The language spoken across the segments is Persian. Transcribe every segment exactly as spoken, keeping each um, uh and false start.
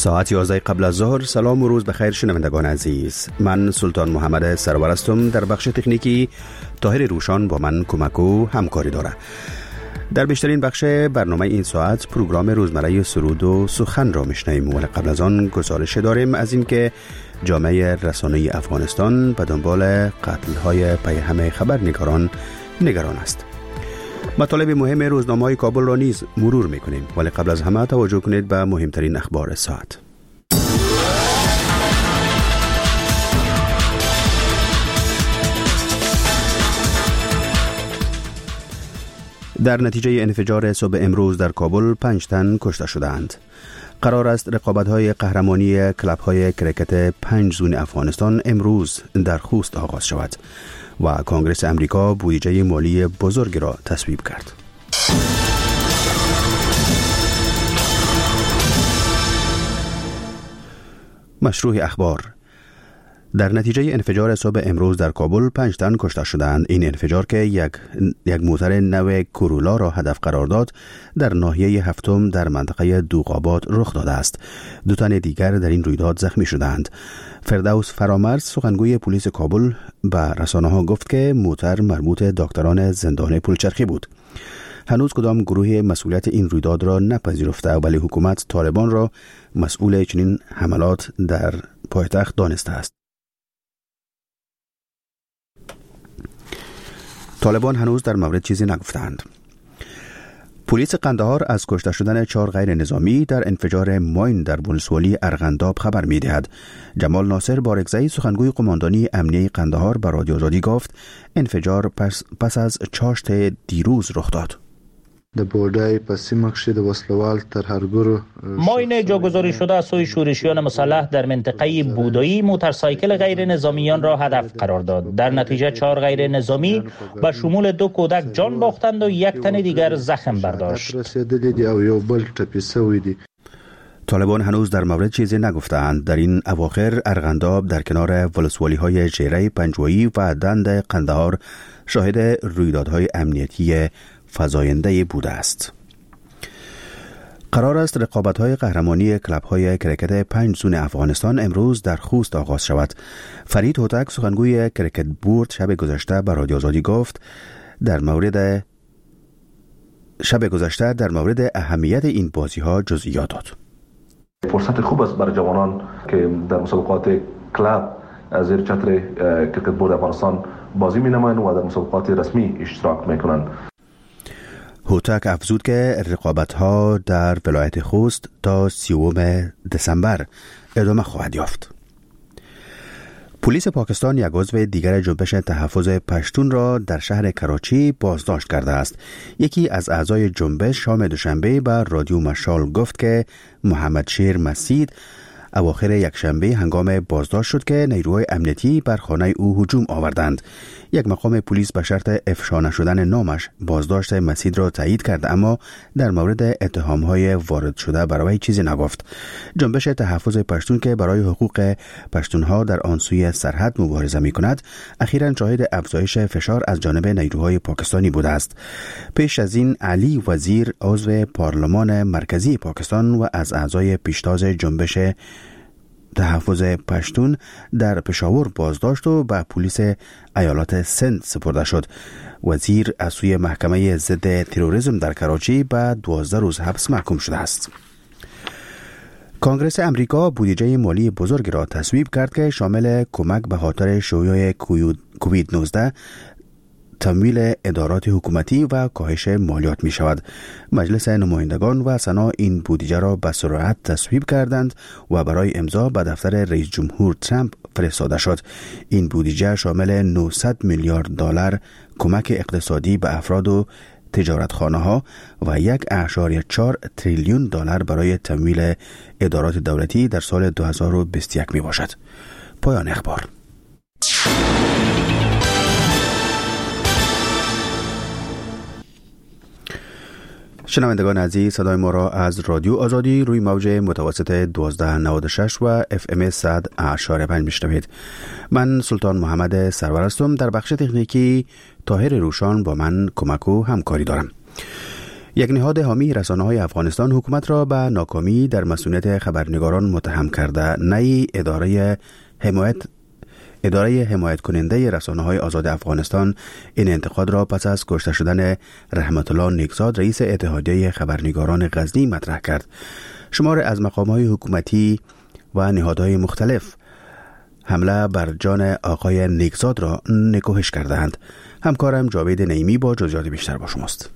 ساعت یازده قبل از ظهر. سلام و روز بخیر شنوندگان عزیز. من سلطان محمد سرور هستم. در بخش تکنیکی طاهر روشان با من کمک و همکاری داره. در بیشترین بخش برنامه این ساعت پروگرام روزمره سرود و سخن را میشنویم، ولی قبل از آن گزارش داریم از اینکه جامعه رسانه‌ای افغانستان به دنبال قتل‌های پیهم خبرنگاران نگران است. مطالب مهم روزنامه‌های کابل را نیز مرور می‌کنیم، ولی قبل از همه توجه کنید به مهمترین اخبار ساعت. در نتیجه انفجار صبح امروز در کابل پنج تن کشته شدند. قرار است رقابت‌های قهرمانی کلب‌های کرکت پنج زون افغانستان امروز در خوست آغاز شود و کنگره امریکا بودجه مالی بزرگی را تصویب کرد. مشروع اخبار. در نتیجه انفجار صبح امروز در کابل پنج تن کشته شدند. این انفجار که یک یک موتر نو کورولا را هدف قرار داد در ناحیه هفتم در منطقه دوغاباد رخ داده است. دو تن دیگر در این رویداد زخمی شدند. فردوس فرامرز سخنگوی پلیس کابل به رسانه‌ها گفت که موتر مربوط دکتران زندان پلچرخی بود. هنوز کدام گروه مسئولیت این رویداد را نپذیرفته، ولی حکومت طالبان را مسئول چنین حملات در پایتخت دانسته است. طالبان هنوز در مورد چیزی نگفتند. پلیس قندهار از کشته شدن چهار غیر نظامی در انفجار ماین در ولسوالی ارغنداب خبر می‌دهد. جمال ناصر بارگزئی سخنگوی قماندانی امنیه قندهار به رادیو آزادی گفت انفجار پس, پس از چاشت دیروز رخ داد. د بودای په سیمه کې د وسلوال ترهرګرو ماین جاگذاری شده از سوی شورشیان مسلح در منطقه بودایی موتورسایکل غیر نظامیان را هدف قرار داد. در نتیجه چهار غیر نظامی به شمول دو کودک جان باختند و یک تن دیگر زخم برداشت. طالبان هنوز در مورد چیزی نگفتند. در این اواخر ارغنداب در کنار ولسوالی های جیره، پنجوایی و دند قندهار شاهد رویدادهای امنیتی فزاینده بوده است. قرار است رقابت‌های قهرمانی کلب‌های کرکت پنج زون افغانستان امروز در خوست آغاز شود. فرید هوتک سخنگوی کرکت بورد شب گذشته به رادیو آزادی گفت در مورد شب گذشته در مورد اهمیت این بازی‌ها جزئیات داد. فرصت خوب است برای جوانان که در مسابقات کلب زیر چتر کرکت بورد افغانستان بازی می‌نمایند و در مسابقات رسمی اشتراک می‌کنند. هوتک افزود که رقابت‌ها در ولایت خوست تا سیوم دسامبر ادامه خواهد یافت. پلیس پاکستان یک عضو دیگر جنبش تحفظ پشتون را در شهر کراچی بازداشت کرده است. یکی از اعضای جنبش شام دوشنبه به رادیو مشال گفت که محمد شیر مسید اواخر یک شنبه هنگام بازداشت شد که نیروهای امنیتی بر خانه او هجوم آوردند. یک مقام پلیس به شرط افشا نشدن نامش بازداشت مسید را تایید کرد، اما در مورد اتهام‌های وارد شده برای چیزی نگفت. جنبش تحفظ پشتون که برای حقوق پشتونها در آن سوی سرحد مبارزه می‌کند، اخیراً شاهد افزایش فشار از جانب نیروهای پاکستانی بوده است. پیش از این علی وزیر عضو پارلمان مرکزی پاکستان و از اعضای پیشتاز جنبش تحفظ پشتون در پشاور بازداشت و به پلیس ایالات سند سپرده شد. وزیر از سوی محکمه ضد تروریسم در کراچی به دوازده روز حبس محکوم شده است. کنگره امریکا بودجه مالی بزرگی را تصویب کرد که شامل کمک به خاطر شیوع کووید نوزده، تمویل ادارات حکومتی و کاهش مالیات می شود. مجلس نمایندگان و سنا این بودجه را به سرعت تصویب کردند و برای امضا به دفتر رئیس جمهور ترامپ فرستاده شد. این بودجه شامل نهصد میلیارد دلار کمک اقتصادی به افراد و تجارتخانه ها و یک اعشاری چهار تریلیون دلار برای تمویل ادارات دولتی در سال دو هزار و بیست و یک می باشد. پایان اخبار. شنوندگان عزیز، صدای ما را از رادیو آزادی روی موج متوسط دوازده نود و شش و اف ام صد اعشاری پنج میشنوید. من سلطان محمد سرور هستم. در بخش تکنیکی طاهر روشان با من کمک و همکاری دارم. یک نهاد حامی رسانه‌های افغانستان حکومت را به ناکامی در مسئولیت خبرنگاران متهم کرده. نئی اداره حمایت اداره حمایت کننده رسانه‌های آزاد افغانستان این انتقاد را پس از کشته شدن رحمت الله نیکزاد رئیس اتحادیه خبرنگاران غزنی مطرح کرد. شمار از مقام‌های حکومتی و نهادهای مختلف حمله بر جان آقای نیکزاد را نکوهش کردند. همکارم جاوید نعیمی با جزئیات بیشتر با شماست.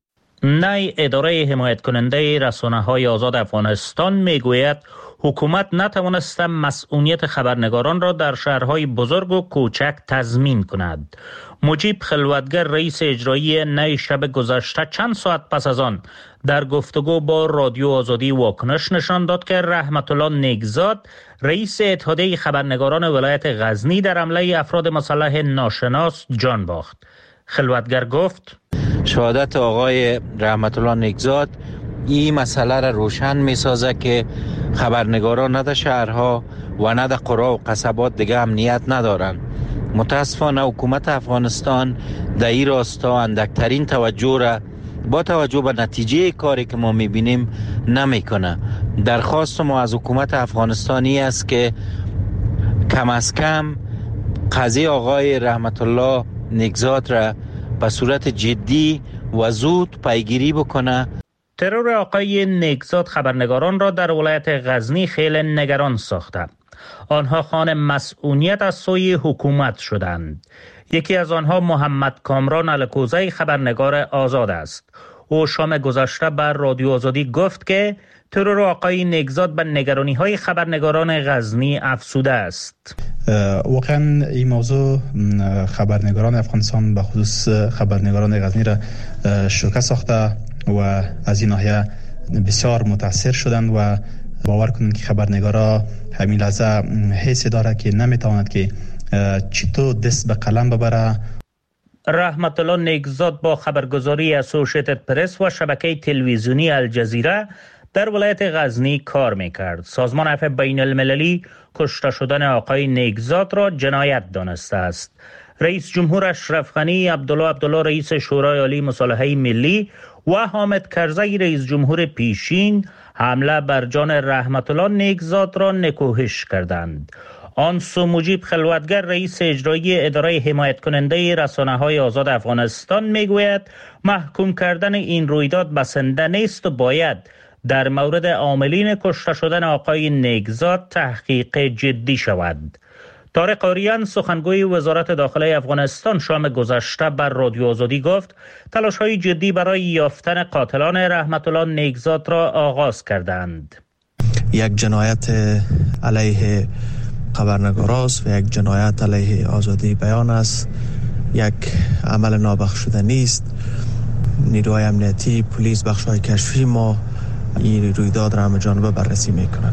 نئی اداره حمایت کننده رسانه‌های آزاد افغانستان میگوید حکومت نتوانسته مسئولیت خبرنگاران را در شهرهای بزرگ و کوچک تضمین کند. مجیب خلوتگر رئیس اجرایی نئی شب گذشته چند ساعت پس از آن در گفتگو با رادیو آزادی واکنش نشان داد که رحمت الله نیکزاد رئیس اتحادیه خبرنگاران ولایت غزنی در حمله افراد مسلح ناشناس جان باخت. خلوتگر گفت شهادت آقای رحمت الله نیکزاد این مسئله را روشن می سازه که خبرنگاران نه در شهرها و نه در قرى و قصبات دیگه امنیت ندارن. متاسفانه حکومت افغانستان در این راستا اندکترین توجه را با توجه به نتیجه کاری که ما می بینیم نمی کنه. درخواست ما از حکومت افغانستانی است که کم از کم قضیه آقای رحمت الله نیکزاد را به صورت جدی و زود پیگیری بکنه. ترور آقای نیکزاد خبرنگاران را در ولایت غزنی خیلی نگران ساخته. آنها خوان مسئولیت از سوی حکومت شدند. یکی از آنها محمد کامران الکوزی خبرنگار آزاد است. او شام گذشته بر رادیو آزادی گفت که ترور آقای نیکزاد به نگرانی های خبرنگاران غزنی افزوده است. واقعا این موضوع خبرنگاران افغانستان به خصوص خبرنگاران غزنی را شوکه ساخته و از این ناحیه بسیار متاثر شدند و باور کنند که خبرنگارا همین لحظه حسی داره که نمیتواند که چطور دست به قلم ببره. رحمت الله نیکزاد با خبرگزاری اسوسییتد پرس و شبکه تلویزیونی الجزیره در ولایت غزنی کار میکرد. سازمان عفو بین المللی کشته شدن آقای نیکزاد را جنایت دانسته است. رئیس جمهور اشرف غنی، عبدالله عبدالله رئیس شورای عالی مصالحه ملی و حامد کرزی رئیس جمهور پیشین حمله بر جان رحمت الله نیکزاد را نکوهش کردند. آن سو مجیب خلوتگر رئیس اجرایی اداره حمایت کننده رسانه‌های آزاد افغانستان میگوید محکوم کردن این رویداد بسنده نیست و باید در مورد عاملین کشته شدن آقای نیکزاد تحقیق جدی شود. طارق آریان سخنگوی وزارت داخله افغانستان شام گذشته بر رادیو آزادی گفت تلاش‌های جدی برای یافتن قاتلان رحمت الله نیکزاد را آغاز کردند. یک جنایت علیه خبرنگاران است و یک جنایت علیه آزادی بیان است. یک عمل نابخشودنی است. نیروهای امنیتی، پلیس، بخش‌های کشفی ما این رویداد را همه جانبه بررسی میکنند.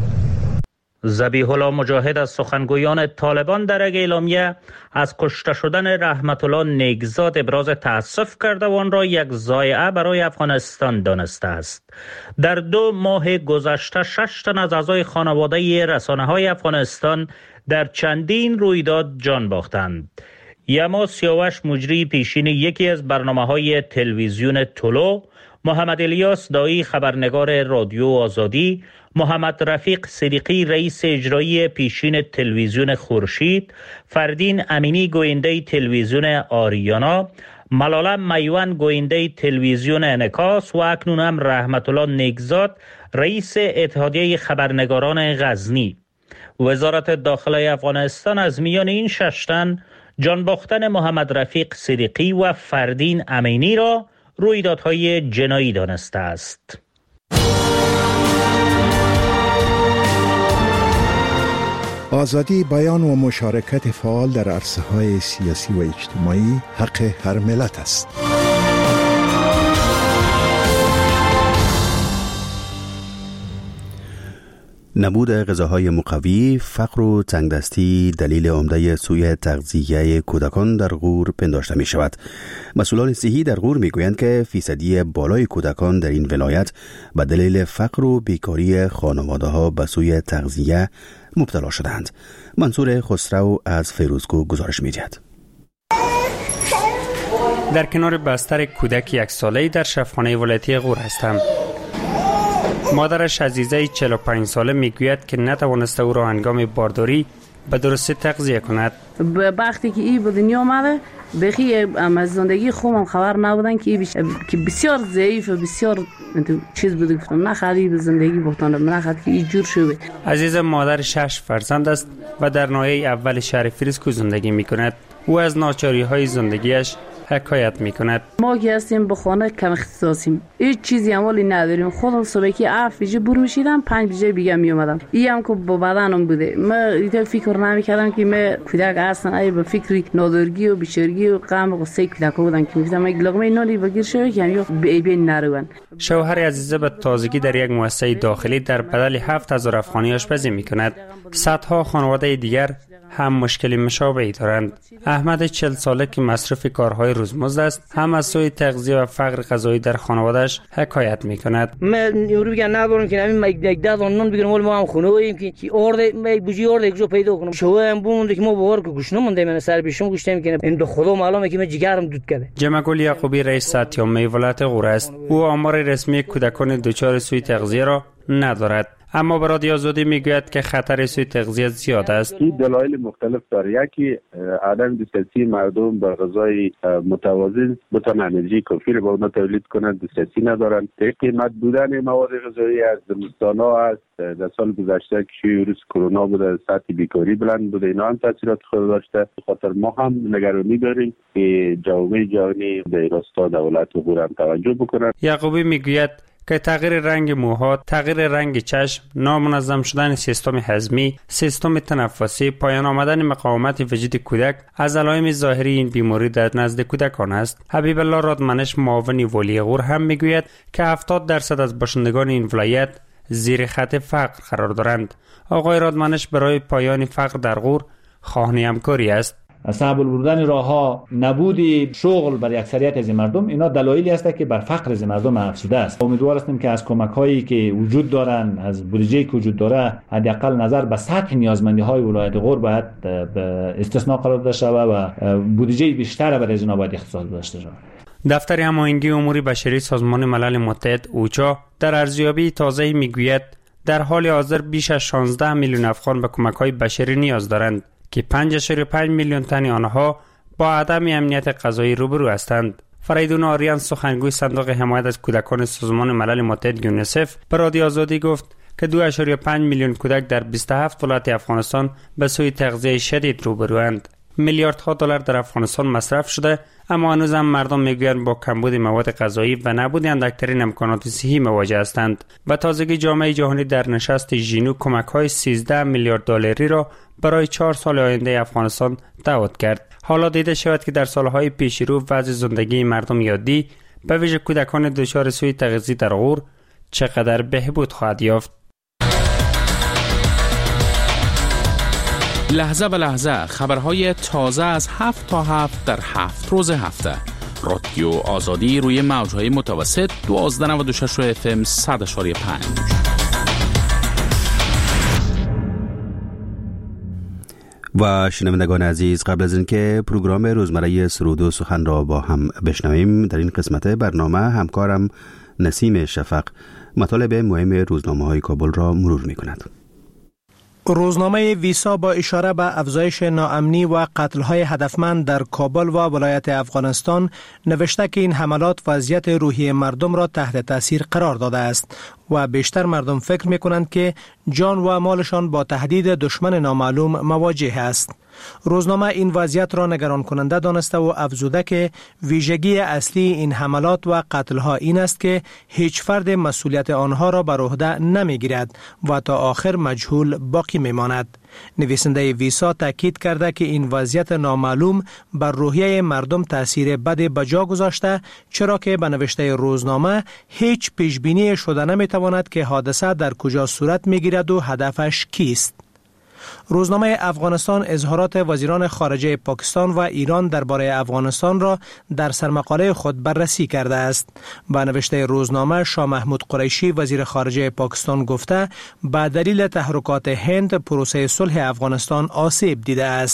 ذبیح الله مجاهد از سخنگویان طالبان در یک اعلامیه از کشته شدن رحمت الله نیکزاد ابراز تأسف کرده و آن را یک ضایعه برای افغانستان دانسته است. در دو ماه گذشته شش تن از اعضای خانواده رسانه‌های افغانستان در چندین رویداد جان باختند. یما سیاوش مجری پیشین یکی از برنامه‌های تلویزیون طلوع، محمد الیاس دایی خبرنگار رادیو آزادی، محمد رفیق صدیقی رئیس اجرایی پیشین تلویزیون خورشید، فردین امینی گوینده تلویزیون آریانا، ملاله میوان گوینده تلویزیون انعکاس و اکنون هم رحمت الله نیکزاد رئیس اتحادیه خبرنگاران غزنی. وزارت داخله افغانستان از میان این شش تن جان باختن محمد رفیق صدیقی و فردین امینی را رویدادهای جنایی دانسته است. آزادی بیان و مشارکت فعال در عرصه‌های سیاسی و اجتماعی حق هر ملت است. نبود غذاهای مقوی، فقر و تنگدستی دلیل عمده سوء تغذیه کودکان در غور پنداشته می شود. مسئولان صحی در غور می گویند که فیصدی بالای کودکان در این ولایت به دلیل فقر و بیکاری خانواده ها به سوء تغذیه مبتلا شدند. منصور خسرو از فیروزکو گزارش می دهد. در کنار بستر کودک یک ساله‌ای در شفاخانه ولایتی غور هستم. مادرش عزیزه چهل و پنج ساله میگوید که نتوانسته او را هنگام بارداری به درستی تغذیه کند. وقتی که این به دنیا آمده بخی از زندگی خوبم خبر نبودن که بیش... که بسیار ضعیف و بسیار چیز بوده، گفتم نخواهی به زندگی بختانم، نخواهد که این جور شده. عزیز مادر شش فرزند است و در ناحیه اول شهر فریسکو زندگی می کند. او از ناچاری های زندگیش حکایت می کند. ما که هستیم به خانه کم اختصاصیم، هیچ چیزی اموالی نداریم. خودم صبح که هفت بجه بور میشیدم، پنج بجه بیگه می اومدم. این هم که با بدنم بوده، ما ایتا فکر نمی کردم که ما کودک هستن، ای به فکری نادرگی و بیچارگی و غم و غصه کودک بودن که میگفتم یک لقمه نانی بگیر شوی که همیا بی بی نروند. شوهر عزیزه به تازگی در یک مؤسسه داخلی در بدل هفت هزار افغانی آشپزی می کند. صدها خانواده دیگر هم مشکلی مشابهی دارند. احمد چهل ساله که مصرف کارهای روزمزد است، هم از سوی تغذیه و فقر غذایی در خانواده‌اش حکایت می‌کند. من یورو بگم ندارم که همین یک ده نان بگیرم، ولی ما هم خونه‌ایم که که ارده یک بوجی ارده کجا پیدا کنم. شوه هم بوند که ما باور که گوشنم مونده، من سر بیشم گوشتم که این دو خدا معلومه که من جگرم دود کرده. جمعگل یعقوبی رئیس ساتیامه ولایت غور است. او آمار رسمی کودکان دچار سوی تغذیه را ندارد، اما به رادیو آزادی میگوید که خطر سوی تغذیه زیاد است. این دلایل مختلف داره. یکی عدم دسترسی مردم به غذای متوازن، بتوان انرژی کافی را به اونها تولید کنند، دسترسی ندارند. قیمت بودن مواد غذایی از زمستان‌ها است. در سال گذشته که ویروس کرونا بوده، سطح بیکاری بلند بوده، اینا هم تاثیرات خود داشته. به خاطر ما هم نگرانی داریم که جامعه جهانی به راستا دولت و غور هم توجه بکنند. یعقوبی میگوید که تغییر رنگ موها، تغییر رنگ چشم، نامنظم شدن سیستم هضمی، سیستم تنفسی، پایان آمدن مقاومت وجود کودک از علائم ظاهری این بیماری در نزد کودکان است. حبیب الله رادمنش معاون والی غور هم میگوید که هفتاد درصد از باشندگان این ولایت زیر خط فقر قرار دارند. آقای رادمنش برای پایان فقر در غور خواهان همکاری است. صعب بردن راهها، نبود شغل برای اکثریت از مردم، اینا دلایلی است که بر فقر از مردم افزوده است. امیدوار هستیم که از کمک‌هایی که وجود دارن، از بودجه‌ای که وجود داره، حداقل نظر به سطح نیازمندی‌های ولایت غور باید به استثناء قرار داده شود و بودجه بیشتر برای اینا باید اختصاص داشته شود. دفتر هماهنگی امور بشری سازمان ملل متحد اوچا در ارزیابی تازه‌ای میگوید در حال حاضر بیش از شانزده میلیون افغان به کمک‌های بشری نیاز دارند که پنج اشاری پنج میلیون تن آنها با عدم امنیت غذایی روبرو هستند. فریدون آریان سخنگوی صندوق حمایت از کودکان سازمان ملل متحد یونیسف به رادیو آزادی گفت که دو اشاری پنج میلیون کودک در بیست و هفت ولایت افغانستان به سوی تغذیه شدید روبروند. میلیاردها دلار در افغانستان مصرف شده، اما هنوز هم مردم میگویند با کمبود مواد غذایی و نبود اندکترین امکانات صحی مواجه هستند. و تازگی جامعه جهانی در نشست ژینو کمک‌های سیزده میلیارد دلاری را برای چهار سال آینده افغانستان دعوت کرد. حالا دیده شود که در سالهای پیش رو وضع زندگی مردم یادی به ویژه کودکان دچار سوی تغذیه در غور چقدر بهبود خواهد یافت. لحظه به لحظه خبرهای تازه از هفت تا هفت در هفت روز هفته. رادیو آزادی روی موجهای متوسط دوازده نود و شش اف ام صد و پنج. و شنوندگان عزیز، قبل از اینکه پروگرام روزمره سرود و سخن را با هم بشنویم، در این قسمت برنامه همکارم نسیم شفق مطالب مهم روزنامه‌های کابل را مرور می‌کند. روزنامه ویسا با اشاره به افزایش ناامنی و قتل‌های هدفمند در کابل و ولایت افغانستان نوشته که این حملات وضعیت روحی مردم را تحت تاثیر قرار داده است و بیشتر مردم فکر می‌کنند که جان و مالشان با تهدید دشمن نامعلوم مواجه است. روزنامه این وضعیت را نگران کننده دانسته و افزوده که ویژگی اصلی این حملات و قتل‌ها این است که هیچ فرد مسئولیت آنها را بر عهده نمی‌گیرد و تا آخر مجهول باقی می‌ماند. نویسنده ویسا تاکید کرده که این وضعیت نامعلوم بر روحیه مردم تأثیر بد بجا گذاشته، چرا که به نوشته روزنامه هیچ پیشبینی شده نمی‌تواند که حادثه در کجا صورت می‌گیرد و هدفش کیست. روزنامه افغانستان اظهارات وزیران خارجه پاکستان و ایران درباره افغانستان را در سرمقاله خود بررسی کرده است. با نوشته روزنامه، شاه محمود قریشی وزیر خارجه پاکستان گفته به دلیل تحرکات هند پروسه صلح افغانستان آسیب دیده است.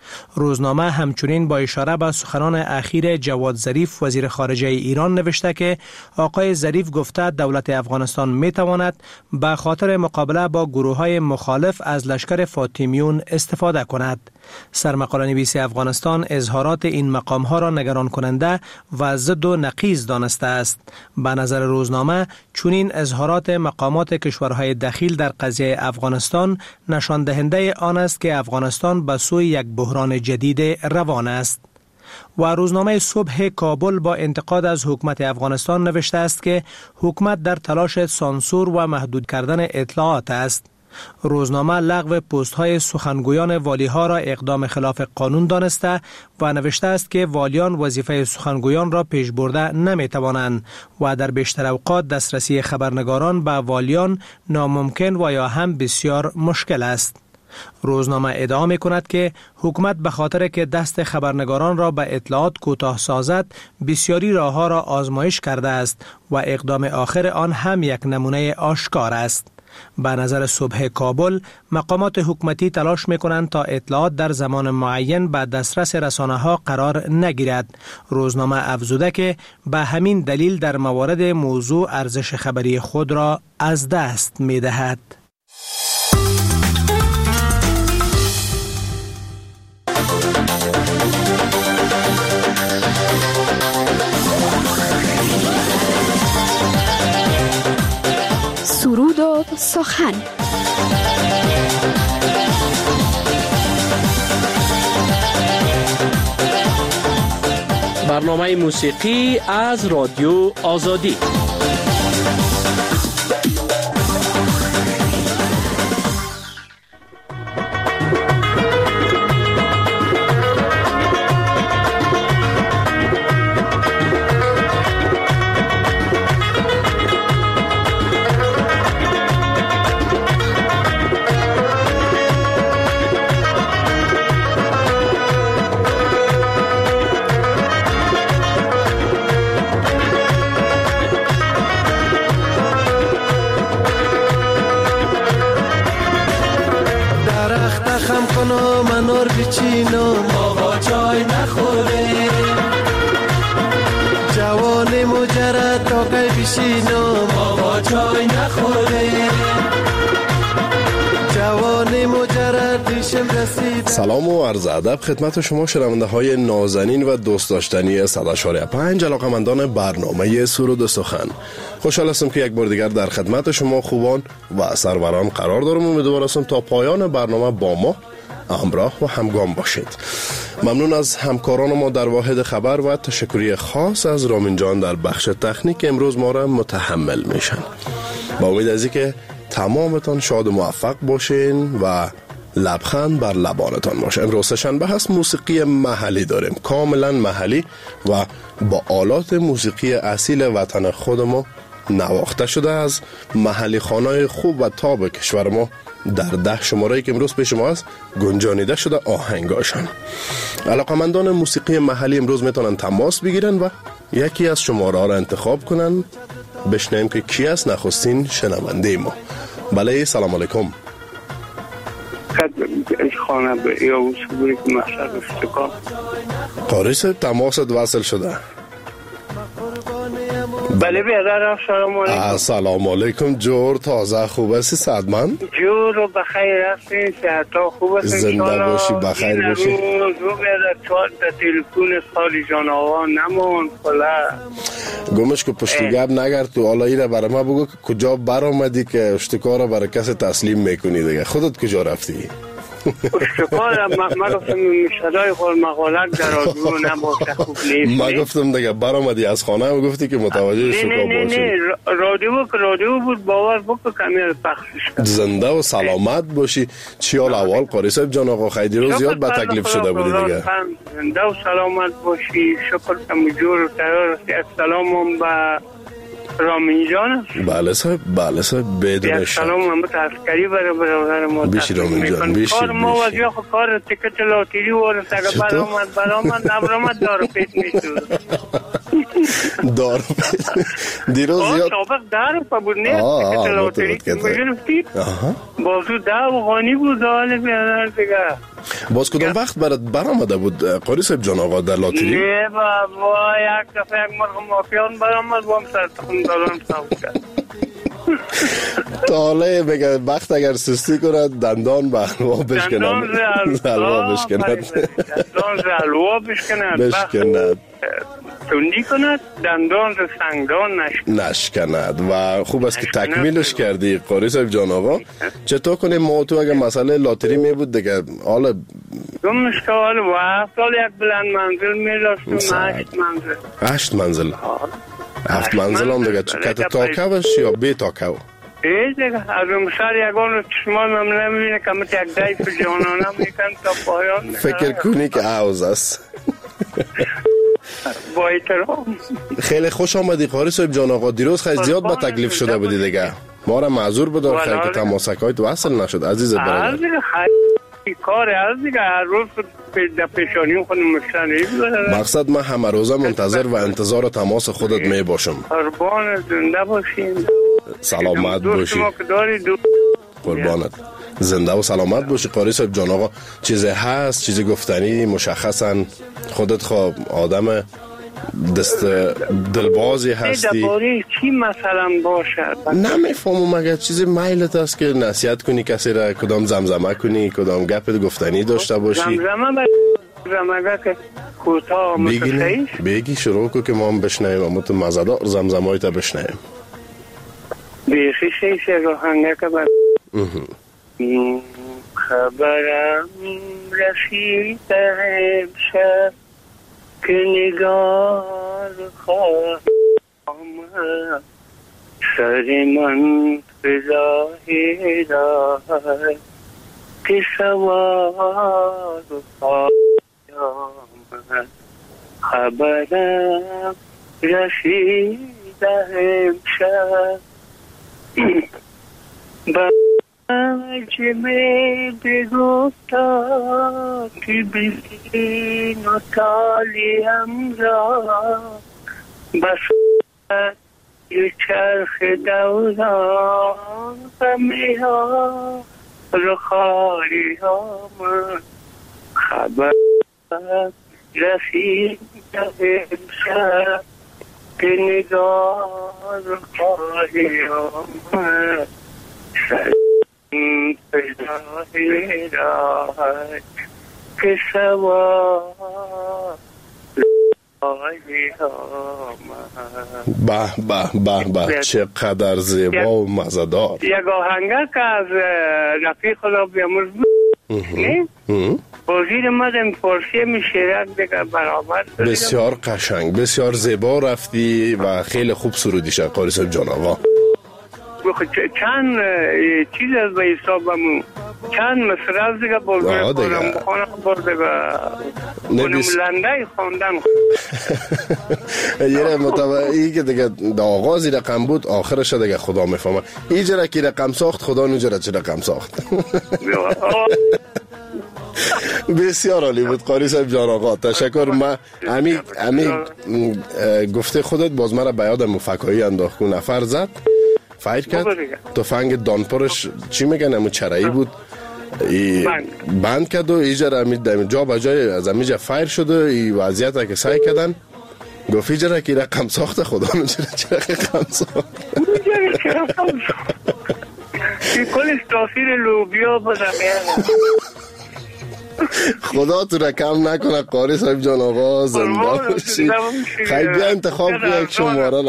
روزنامه همچنین با اشاره به سخنان اخیر جواد ظریف وزیر خارجه ایران نوشته که آقای ظریف گفته دولت افغانستان می تواند به خاطر مقابله با گروه‌های مخالف از لشکر فاطمیون استفاده کند. سرمقاله نویس افغانستان اظهارات این مقام‌ها را نگران کننده و ضد و نقیض دانسته است. به نظر روزنامه چنین اظهارات مقامات کشورهای دخیل در قضیه افغانستان نشان دهنده آن است که افغانستان به سوی یک بحران جدید روان است. و روزنامه صبح کابل با انتقاد از حکومت افغانستان نوشته است که حکومت در تلاش سانسور و محدود کردن اطلاعات است. روزنامه لغو پست های سخنگویان والی ها را اقدام خلاف قانون دانسته و نوشته است که والیان وظیفه سخنگویان را پیش برده نمی توانند و در بیشتر اوقات دسترسی خبرنگاران به والیان ناممکن و یا هم بسیار مشکل است. روزنامه ادعا می کند که حکومت به خاطر که دست خبرنگاران را به اطلاعات کوتاه سازد بسیاری راهها را آزمایش کرده است و اقدام آخر آن هم یک نمونه آشکار است. به نظر صبح کابل مقامات حکومتی تلاش می کنند تا اطلاعات در زمان معین به دسترس رسانه ها قرار نگیرد. روزنامه افزوده که به همین دلیل در موارد موضوع ارزش خبری خود را از دست می دهد. سرود و سخن. برنامه موسیقی از رادیو آزادی. منور بچینم آقا چای نخوره جوان مجرد تا کی بشینم آقا چای نخوره جوان مجرد ریشم رسید. سلام و عرض ادب خدمت شما شنونده های نازنین و دوست داشتنی صد و شش پنج علاقه‌مندان برنامه سرود و سخن. خوشحال هستم که یک بار دیگر در خدمت شما خوبان و سروران قرار دارم. امیدوار هستم تا پایان برنامه با ما همراه و همگام باشید. ممنون از همکاران ما در واحد خبر و تشکری خاص از رامین جان در بخش تکنیک امروز ما را متحمل میشن. با امید از اینکه تمامتان شاد و موفق باشین و لبخند بر لبانتان باشه. امروز شنبه هست، موسیقی محلی داریم، کاملا محلی و با آلات موسیقی اصیل وطن خود ما نواخته شده از محلی خانای خوب و تاب کشور ما در ده شماره‌ای که امروز پیش ما است گنجانیده شده آهنگاشان. علاقه‌مندان موسیقی محلی امروز میتونن تماس بگیرن و یکی از شماره ها را انتخاب کنن. بشنویم که کی است نخستین شنونده ما. بله، سلام علیکم. خانه به یا وسوری که مشهد استقام قاریس تماست وصل شده. بله بیادر، سلام علیکم. سلام علیکم. جور تازه خوب هستی صدمن؟ جور و بخیر هستین، صحتا خوب هستین، زنده باشی، بخیر باشی. این روز رو بیادر چهار تا تلفون خالی جان آقا نمون فلا گمش که پشتی گب نگرد تو. حالا اینه برای ما بگو که کجا بر آمدی که اشتکار رو برای کسی تسلیم میکنی دیگه. خودت کجا رفتی؟ اشتکار ما گفتم صدای خور مقالت در رادیو نباشه خوب نیست. ما گفتم دیگه بر آمدی از خانه و گفتی که متوجه اشتکار باشی. نه نه نه رادیو که رادیو بود باور بکن کمی پخشش کرد. زنده و سلامت باشی. چی حال احوال قاری صاحب جان؟ آقا خیلی رو زیاد با تکلیف شده بودی دیگه. زنده و سلامت باشی. شکر کم جور تیار هستی. السلام با رامین جان. بله صاحب، بله صاحب، بدون شک. سلام محمد عسکری برای برادر ما. بیشی رامین جان، بیشی. کار ما وجه خو کار تکت لاتری ورس اگه برآمد برآمد نبرآمد دار پیت میشد. دار دیروز زیاد سابق دار په بود نه تکت لاتری میگرفتی. بازو دا افغانی بود حال بیادر دیگه. باز کدام وقت برات برآمده بود قاری صاحب جان آقا در لاتری؟ نه بابا یک دفعه یک مرغ مافیان برآمد با هم سرطان دارم ساو کرد. تا حالا بگه وقت اگر سستی کند دندان به حلوا بشکند. دندان ز حلوا بشکند. دندان ز حلوا بشکند. بشکند. تندی کند دندان ز سنگدان نشکند. نشکند و خوب است که تکمیلش کردی قاری صاحب جان آقا. چطور کنیم ما تو اگر مسئله لاتری می بود دیگه حالا گمش که حالا وقت سال یک بلند منزل می داشتم هشت منزل. هشت منزل. هفت منزل هم دیگه کت تاکوش یا بی تاکو؟ ای دیگه از اون سر یکان رو چشمان هم نمیبینه که مت یک دایف جانانه میکن تا پایان. فکر کنی که عوض است. با احترام. خیلی خوش آمدی قاری صاحب جان آقا. دیروز خیلی زیاد با تکلیف شده بودی دیگه. ما را معذور بدار خیلی که تماسک‌هایت وصل نشد عزیز برادر. از دیگه خیلی کار از دیگه هر روز در پیشانی خودم مشتری. مقصد من همه روزه منتظر و انتظار تماس خودت می باشم. قربان زنده باشین. سلامت باشی. قربانت. زنده و سلامت باشی قاری صاحب جان آقا. چیزی هست چیزی گفتنی مشخصا خودت خواه آدم دست دلبازی هستی درباره چی مثلا باشد؟ نمیفهمم مگر چیزی میلت است که نصیحت کنی کسی را کدام زمزمه کنی کدام گپ گفتنی داشته باشی زمزمه با زمزمه که کوتاه متخیش بگی شروع کو که ما هم بشنویم اما تو مزدار زمزمه تا بشنویم بیخی شیشه رو هنگه که بر خبرم رسیده امشب که نگار خواهم سر من بزاهی دار که سوار خواهم خبرم رسیده امشب بجمه بگفتا که بزین و تالیم را بس یه چرخ دوران غمی ها رو خاری ها من خبر رسید امشب که نگار خواهی ها من پیدایی رای که سوار به به به به چقدر زیبا و مزدار یک آهنگر که از رفیق خدا بیامرز بود بازیر مدن فارسی میشیرد دیگه برابر بسیار قشنگ بسیار زیبا رفتی و خیلی خوب سرودی شد قاری صاحب جان آقا چند چیز از به حسابمون چند مصر از دیگه بازور کنم بخانه خبر دیگه کنم لنده خوندن یه متوقعی که دیگه دا آغازی رقم بود آخرش دیگه خدا میفهمه ایجا را که رقم ساخت خدا نجا را چه رقم ساخت بسیار عالی بود قاری صاحب جان آقا تشکر من امی امی گفته خودت باز مرا به یاد مفکایی انداخت که نفر زد فایر کرد تفنگ دانپرش چی میگن امو چرایی بود بند. بند کرد و ایجا را جا با جای از امیجا فایر شد و ای وضعیت که سعی کردن گفت ایجا را که رقم ساخت خدا نجا چه رقم ساخت کلش تاثیر لوبیا بزمین خدا تو رقم نکنه قاری صاحب جان آقا زنده باشی خیلی بیا انتخاب که یک شماره را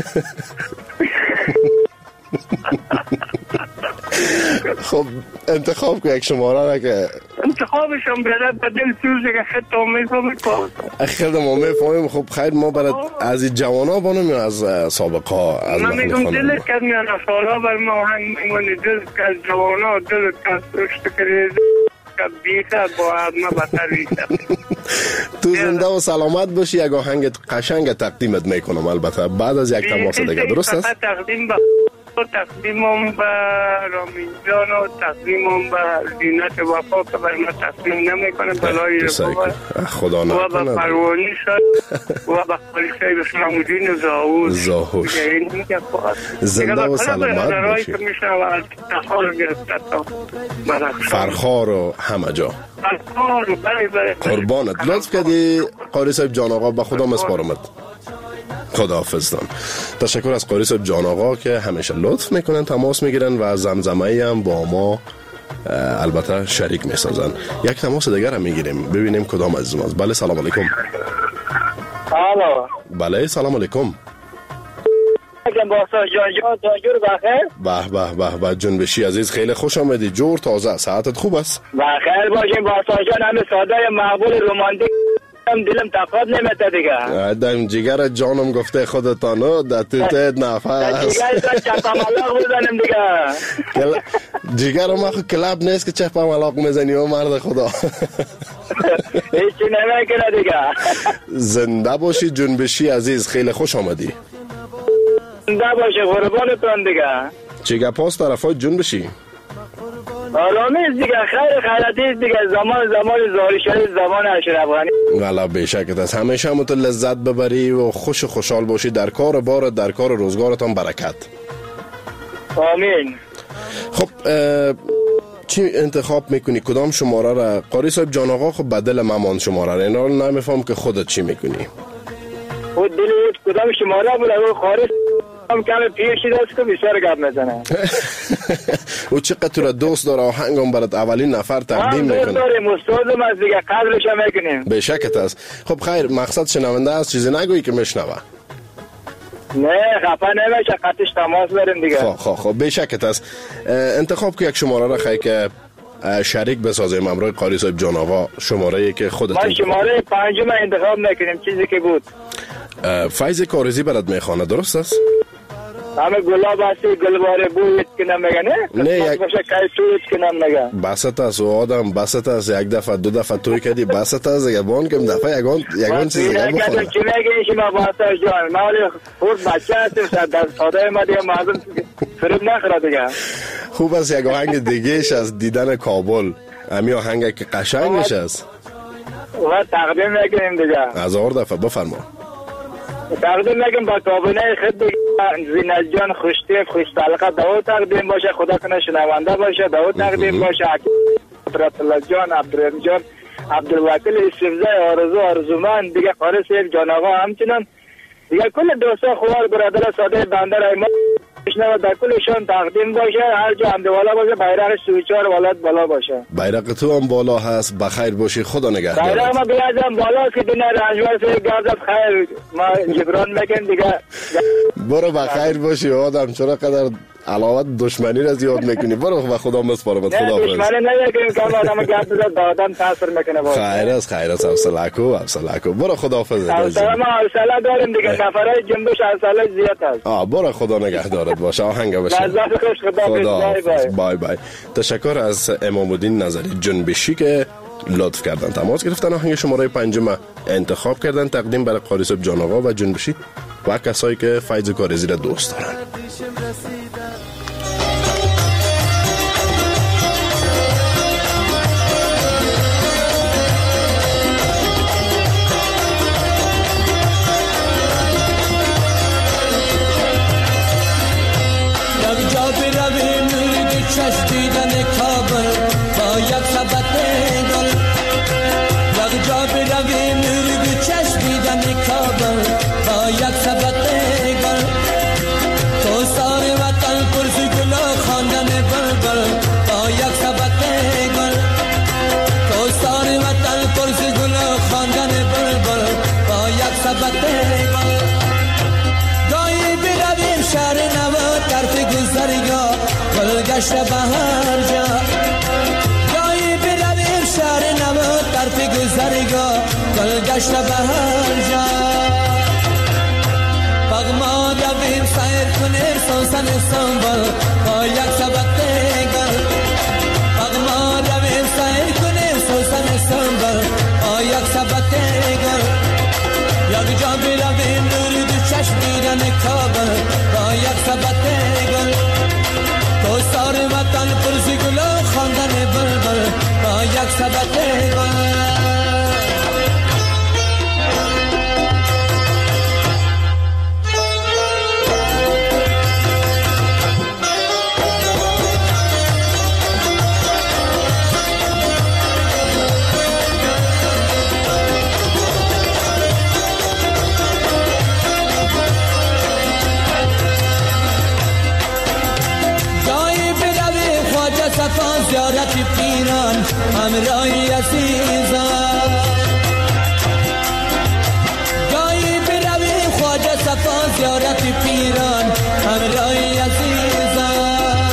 خب انتخاب که یک شماره را که انتخابشم بیادت به دل سوزه که خیلی تومه فهمیم خیلی تومه فهمیم خب خیلی ما برای از این جوان ها بانم یا از سابقه ها من میگم دلت کد میان سال ها بر ما هنگ میمونی دلت کد جوان ها دلت کد رشت کرده بیکر با ما بطر ریشم تو زنده و سلامت باشی یک آهنگ قشنگ تقدیمت میکنم البته بعد از یک تماس دیگه درست است؟ تقدیم با تقدیمم به رامین جان و تقدیمم به زینت وفا که بر ما تقدیم نمیکنه بلای رفاقت خدا نکنه و به پروانی شد و به خالی اسلام الدین زاهوش زاهوش زنده و سلامت باشی فرخار و همه جا قربانت. لطف کردی قاری صاحب جان آقا، به خدا مسپارمت. خداحافظتان. تشکر از قاری صاحب جان آقا که همیشه لطف میکنن، تماس میگیرن و زمزمه هم با ما البته شریک میسازن. یک تماس دیگر هم میگیریم ببینیم کدام از ماست. بله سلام علیکم. الو. بله سلام علیکم. به به به به جنبشی عزیز، خیلی خوش آمدی. جور تازه، ساعتت خوب است؟ بخیر باشیم باسا جان. همه صدای مقبول رومانتیک دلم تقاد نمیته دیگه. دم جگر جانم گفته خودتانو در تو تید نفس جگر چپا ملاق بزنم دیگه. جگر ما خود کلاب نیست که چپا ملاق میزنی و مرد خدا. هیچی نمیکنه دیگه. زنده باشی جنبشی عزیز، خیلی خوش آمدی. زنده باشی قربانتان دیگه. چه گپاس طرفای جنبشی؟ آرامیز دیگه، خیر خیراتیست دیگه. زمان زمان زاری شدید، زمان اشرف غنی. والا بیشکت است. همیشه هم تو لذت ببری و خوش و خوشحال باشی. در کار بارت، در کار روزگارتان برکت. آمین. خب چی انتخاب میکنی؟ کدام شماره را؟ قاری صاحب جان آقا خب بدل ممان شماره را. اینا رو نمیفهم که خودت چی میکنی. خود دلیت کدام شماره بود؟ اگه خارج هم کم پیشی دست که بسیار گپ میزنه. او چقدر تو را دوست داره، آهنگم برات اولین نفر تقدیم میکنه. هم دوست داریم، استادم از دیگه، قدرش هم میکنیم. به شکت است. خب خیر، مقصد شنونده است، چیزی نگویی که میشنوه. نه خفه نمیشه، قطعش تماس بریم دیگه. خب خب خب به شکت است. انتخاب که یک شماره را خیلی که شریک بسازیم امروز قاری صاحب جان آقا. شماره ای که خودت. ما شماره پنجم انتخاب میکنیم، چیزی که بود. فیض کارزی برات میخوانه، درست است؟ همه گلاب هستی، گلباره بویت که نمیگه نه؟ نه یک باشه که تویت که نمیگه. بست است و آدم بست است. یک دفعه دو دفعه توی کردی بست است. یبان کم دفعه یگان یگان چیز دیگه بخوره. چی میگه شما باسا جان؟ ما ولی خود بچه هستیم، در ساده ما دیگه مازم فریب نخوره دیگه. خوب است یک آهنگ دیگهش از دیدن کابل. امی آهنگ که قشنگش است. و تقدیم میکنیم دیگه. هزار دفعه بفرما. تقدیم میگم با کابینه خود زینت جان خوشتیف خوش تعلقه دو تقدیم باشه، خدا کنه شنونده باشه. دو تقدیم باشه عبدالله جان، عبدالرحیم جان، عبدالوکیل استفزای آرزو آرزومند دیگه، قاری صاحب جان آقا همچنان دیگه کل دوستا خوار برادر ساده بندر ایمان بشنوه در کلشان تقدیم باشه. هر جا حمد والا باشه، بیرق سویچار والات بالا باشه. بیرق تو هم بالا هست، بخیر باشی، خدا نگهدارت. بیرق ما بیازم بالا که دینا رنجور سے گازت خیر ما جبران میکن دیگه. برو بخیر باشی آدم، چرا قدر علاوت دشمنی را زیاد میکنی. برو و خدا مسپارمت. خدا حافظ. دشمنی نمیکنیم که آدم گپ بزنه دادن تاثیر میکنه. خیر است خیر است. حوصله کو حوصله کو. برو خدا حافظ. حوصله ما حوصله داریم دیگه، نفرای جنبش حوصله زیاد است. آ برو خدا نگهدارت باشه. آهنگ باشه. لذت خوش. خدا بای بای. بای بای. تشکر از امام الدین نظری جنبشی که لطف کردن تماس گرفتن، آهنگ شماره پنجم انتخاب کردن تقدیم برای قاری صاحب جان آقا و جنبشی و کسایی که فیض کارزی را دوست دارن. چشیدن کابل با یک سبت گل، یک جا برویم نور چشیدن کابل با یک سبت گل. تو سار وطن پرز گل خواندن بلبل با یک سبت گل. تو سار وطن پرز گل خواندن بلبل با یک سبت گل. گاهی برویم شهر نو طرف گذرگاه گشت بهار جا، جایی برویم شهر نو طرف گذرگاه گل گشت بهار جا. پغما رویم سیر کنیم سوسن استانبول با یک سبت گل. پغما رویم سیر کنیم سوسن استانبول با یک سبت گل. یک جا برویم نور دو چشم دیدن کابل با یک سبت گل. همراهی عزیزان گاهی برویم خواجه صفا زیارت پیران همراهی عزیزان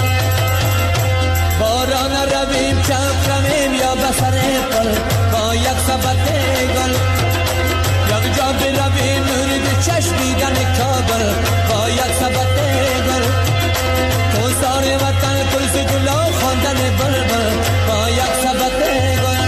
باران رویم چپ رویم یا بسر پل با یک سبت گل یک جا برویم نور چشم دیدن کابل با یک سبت گل کوسار وطن پرس گلا خواندن بلبل با یک سبت گل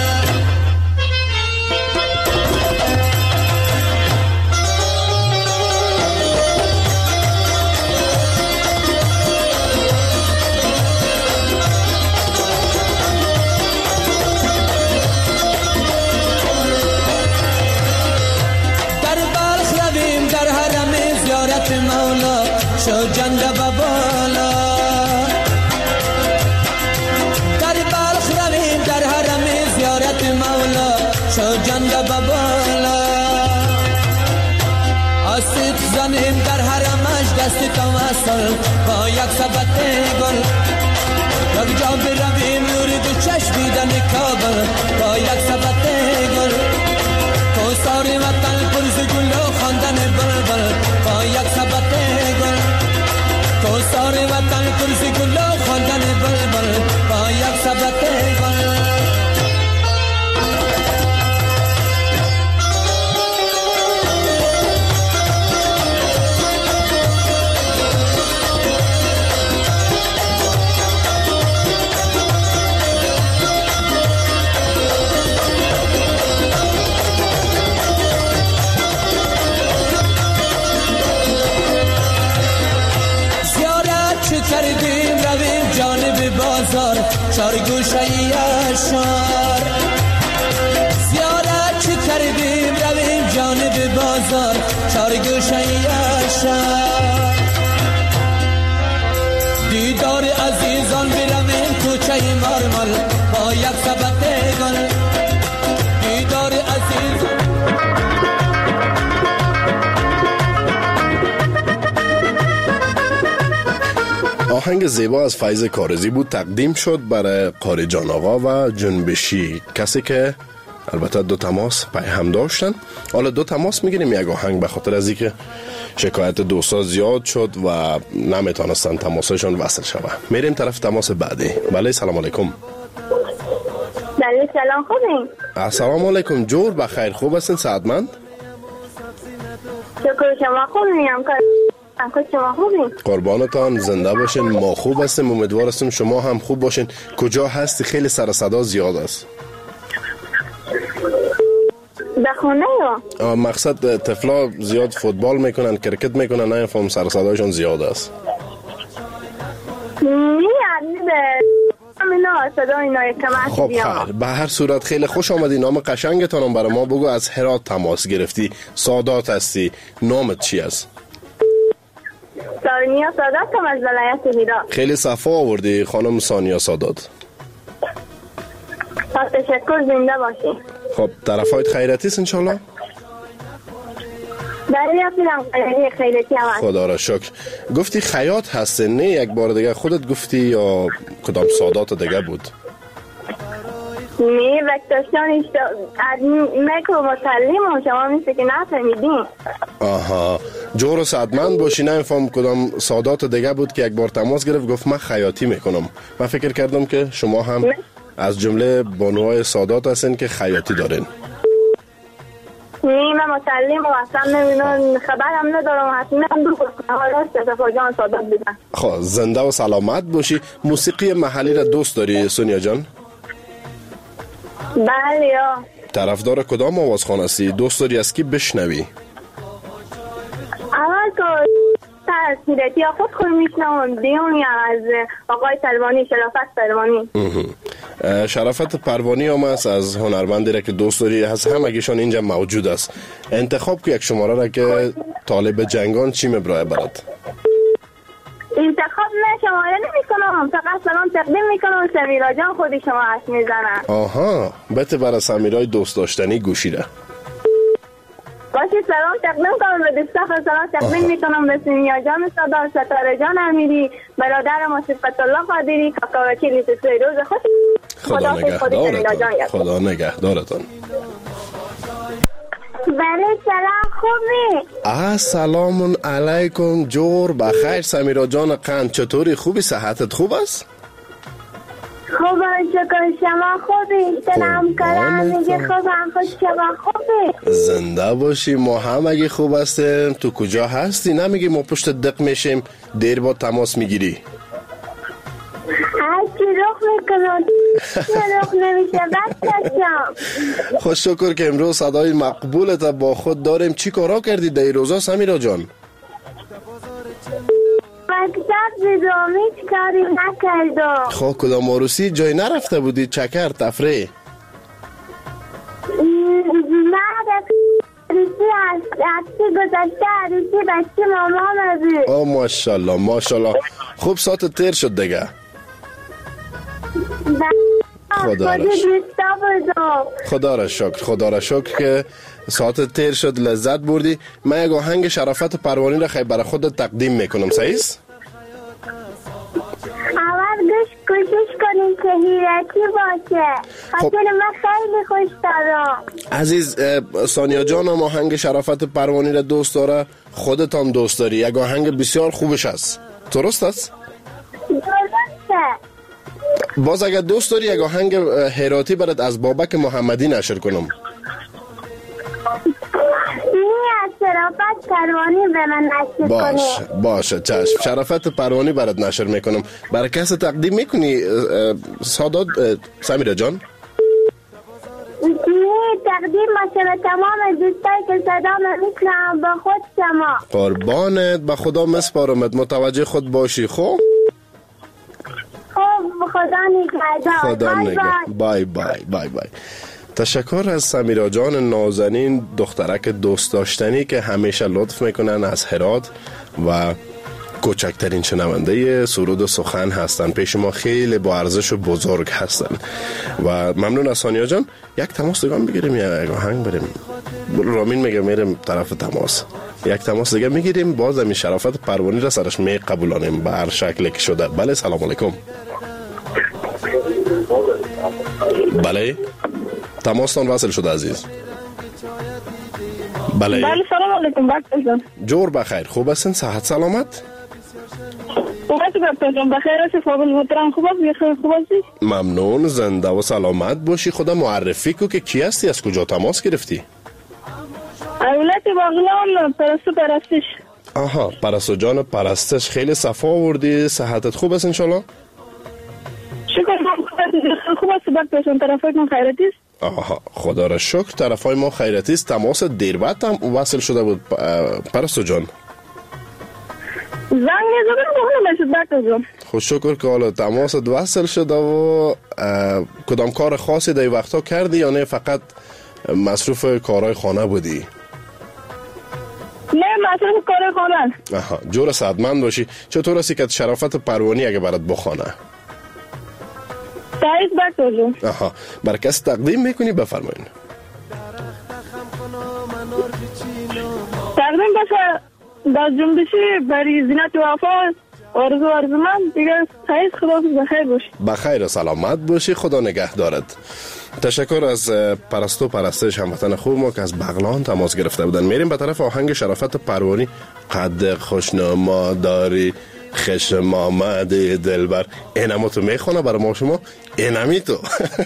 مولا شو جنگ بابالا در بلخ رویم در حرم زیارت مولا شو جنگ بابالا آسیب زنیم در حرمش دست توسل با یک سبت گل یک جا برویم نور دو چشم دیدن کابل با یک سبت گل کوسار وطن پرز گل و خواندن بلبل با یک سبت گل کوسار وطن پرز گل و خواندن بلبل با یک سبت گل کردیم رویم جانب بازار چار گوشه اشار زیارت چه کردیم رویم جانب بازار چار گوشه اشار دیدار عزیزان برویم کوچه مارمل با یک سبت گل دیدار عزیزان آهنگ زیبا از فیض کارزی بود، تقدیم شد برای قاری جان آقا و جنبشی، کسی که البته دو تماس پیام داشتن. حالا دو تماس میگیریم یک آهنگ به خاطر از اینکه شکایت دوستا زیاد شد و نمیتونستن تماسشون وصل شوه. میریم طرف تماس بعدی. بله سلام علیکم. بله سلام خوبین؟ السلام علیکم. جور بخیر، خوب هستین؟ سعادتمند؟ شکر شما خوبین؟ همکار شما خوبین؟ قربانتان، زنده باشین. ما خوب هستیم، امیدوار هستیم شما هم خوب باشین. کجا هستی؟ خیلی سر صدا زیاد است. در خونه یا؟ مقصد طفلا زیاد فوتبال میکنن، کرکت میکنن، نه فهم سر صداشون زیاد است. نه به امینا صدا اینا کمک خب خیر، به هر صورت خیلی خوش آمدی. نام قشنگتانم برای ما بگو. از هرات تماس گرفتی، سادات هستی، نامت چی است؟ سانیا سادات هم از ولایت هرات. خیلی صفا آوردی خانم سانیا سادات. تشکر، زنده باشی. خب طرفایت خیرتی است انشالله؟ بله خیلی خیرتی هم هست. خدا را شکر. گفتی خیاط هستی، نه یک بار دیگه خودت گفتی یا کدام سادات دیگه بود؟ نه وقتشان اشتا میکرو مسلم و شما میسته که نفهمیدین. آها، جور و سعدمند باشی. نمیفهم کدام سادات دیگه بود که یک بار تماس گرفت گفت من خیاطی میکنم. من فکر کردم که شما هم نه؟ از جمله بانوهای سادات هستین که خیاطی دارین. نه من مسلم و اصلا نمیدونم، خبر هم ندارم. حتما هم دو حالا صفا جان سادات بیدن. خب زنده و سلامت باشی. موسیقی محلی را دوست داری سونیا جان؟ بله یا. طرفدار کدام آوازخوان هستی؟ دوست داری از کی بشنوی؟ اول که تاثیراتی خود خود میشنم دیون از آقای پروانی، شرافت پروانی. شرافت پروانی هم است از هنرمندی را که دوست داری، از همگیشان اینجا موجود است. انتخاب که یک شماره را که طالب جنگان چی مبرای برد؟ انتخاب نه شماره نمی کنم، فقط سلام تقدیم می کنم. سمیرا جان خودی شما هست میزنم. آها، بته برای سمیرای دوست داشتنی گوشی را باشی سلام تقدیم کنم به دوستان. سلام تقدیم می کنم به سمیرا جان صدا، ستاره جان امیری، برادر ما صفت الله قادری، کاکا وکیلی سوی روز خوش. خدا نگهدارتان. خدا نگهدارتان. بله سلام خوبی؟ السلام علیکم جور بخیر. سمیرا جان قند چطوری؟ خوبی؟ صحتت خوب است؟ خوبم شکر. شما خوبی؟ سلام کلام میگه خوبم. خوش شما خوبی؟ زنده باشی. ما هم اگه خوب هستیم. تو کجا هستی؟ نمیگی ما پشت دق میشیم دیر با تماس میگیری؟ هرچی رخ میکنم رخ نمیشه بچه‌شم. خوش شکر که امروز صدای مقبولت با خود داریم. چی کارا کردی در روزا سمیرا جان؟ مکتب دیدم هیچ کاری نکردم. خب کدام عروسی جای نرفته بودی؟ چکر تفریح؟ نه عروسی هستی گذشته عروسی بچه مامان بود. آه ماشالله ماشالله. خوب ساعت تیر شد دیگه. خدا را خدا را شکر. خدا را شکر که ساعت تیر شد لذت بردی. من یک آهنگ شرافت پروانی را خیلی برای خود تقدیم میکنم. صحیح است؟ اول گوش کوشش کنیم که هیرتی باشه. خاطر من خیلی خوش دارم. عزیز سانیا جان هم آهنگ شرافت پروانی را دوست داره. خودت هم دوست داری. یک آهنگ بسیار خوبش است. درست است؟ درسته. باز اگر دوست داری یک آهنگ هراتی برات از بابک محمدی نشر کنم. شرافت پروانی به من نشر باش کنی. باشه چشم. شرافت پروانی برات نشر میکنم. برای کس تقدیم میکنی سادات سمیرا جان؟ نه تقدیم باشه به تمام دوستایی که صدا میکنم با خود شما. قربانت. به خدا مسپارمت. متوجه خود باشی. خب خب خدا نگهدار. خدا نگهدار. بای بای بای بای. تشکر از سمیرا جان نازنین دخترک دوست داشتنی که همیشه لطف میکنن از هرات و کوچکترین شنونده سرود و سخن هستن. پیش ما خیلی با ارزش و بزرگ هستن و ممنون از سانیا جان. یک تماس دیگه بگیریم یا یک آهنگ بریم؟ رامین میگه میریم طرف تماس. یک تماس دیگه میگیریم باز همین شرافت پروانی را سرش می قبولانیم به هر شکلی که شده. بله سلام علیکم. بله تماستان وصل شده عزیز. بله بله سلام علیکم بکتر جان. جور بخیر. خوب هستین؟ صحت سلامت؟ خوب هستی بکتر جان؟ بخیر هستی؟ فاضل محترم خوب هستی؟ خوب هستی؟ ممنون. زنده و سلامت باشی. خدا معرفی کو که کی هستی؟ از کجا تماس گرفتی؟ اولت باغلان پرستو پرستش. آها پرستو جان پرستش. خیلی صفا آوردی. صحتت خوب است انشالله؟ شکر خوب است بکتر جان. طرفای من خیرتی است؟ آها خدا را شکر طرفای ما خیرتی است. تماس دیر بعد هم وصل شده بود پرستو جان. زنگ زدم بخونم شد بکتر جان. خوش شکر که حالا تماست وصل شده و کدام کار خاصی در وقتا کردی یا نه فقط مصروف کارهای خانه بودی؟ نه مصروف کارهای خانه. آها جور صدمند باشی. چطور هستی که شرافت پروانی اگه برات بخوانه؟ سعید بکتر جان. آها برای کس تقدیم میکنی؟ بفرمایین. تقدیم باشه در جنبشی برای زینت وفا آرزو آرزومند دیگه. سعید خدا بخیر باشی. بخیر و سلامت باشی. خدا نگهدارت. تشکر از پرستو پرستش هموطن خوب ما که از بغلان تماس گرفته بودن. میریم به طرف آهنگ شرافت پروانی. قد خوشنما داری خشم آمده دلبر. اینمو تو میخونه برای ما شما. اینمی تو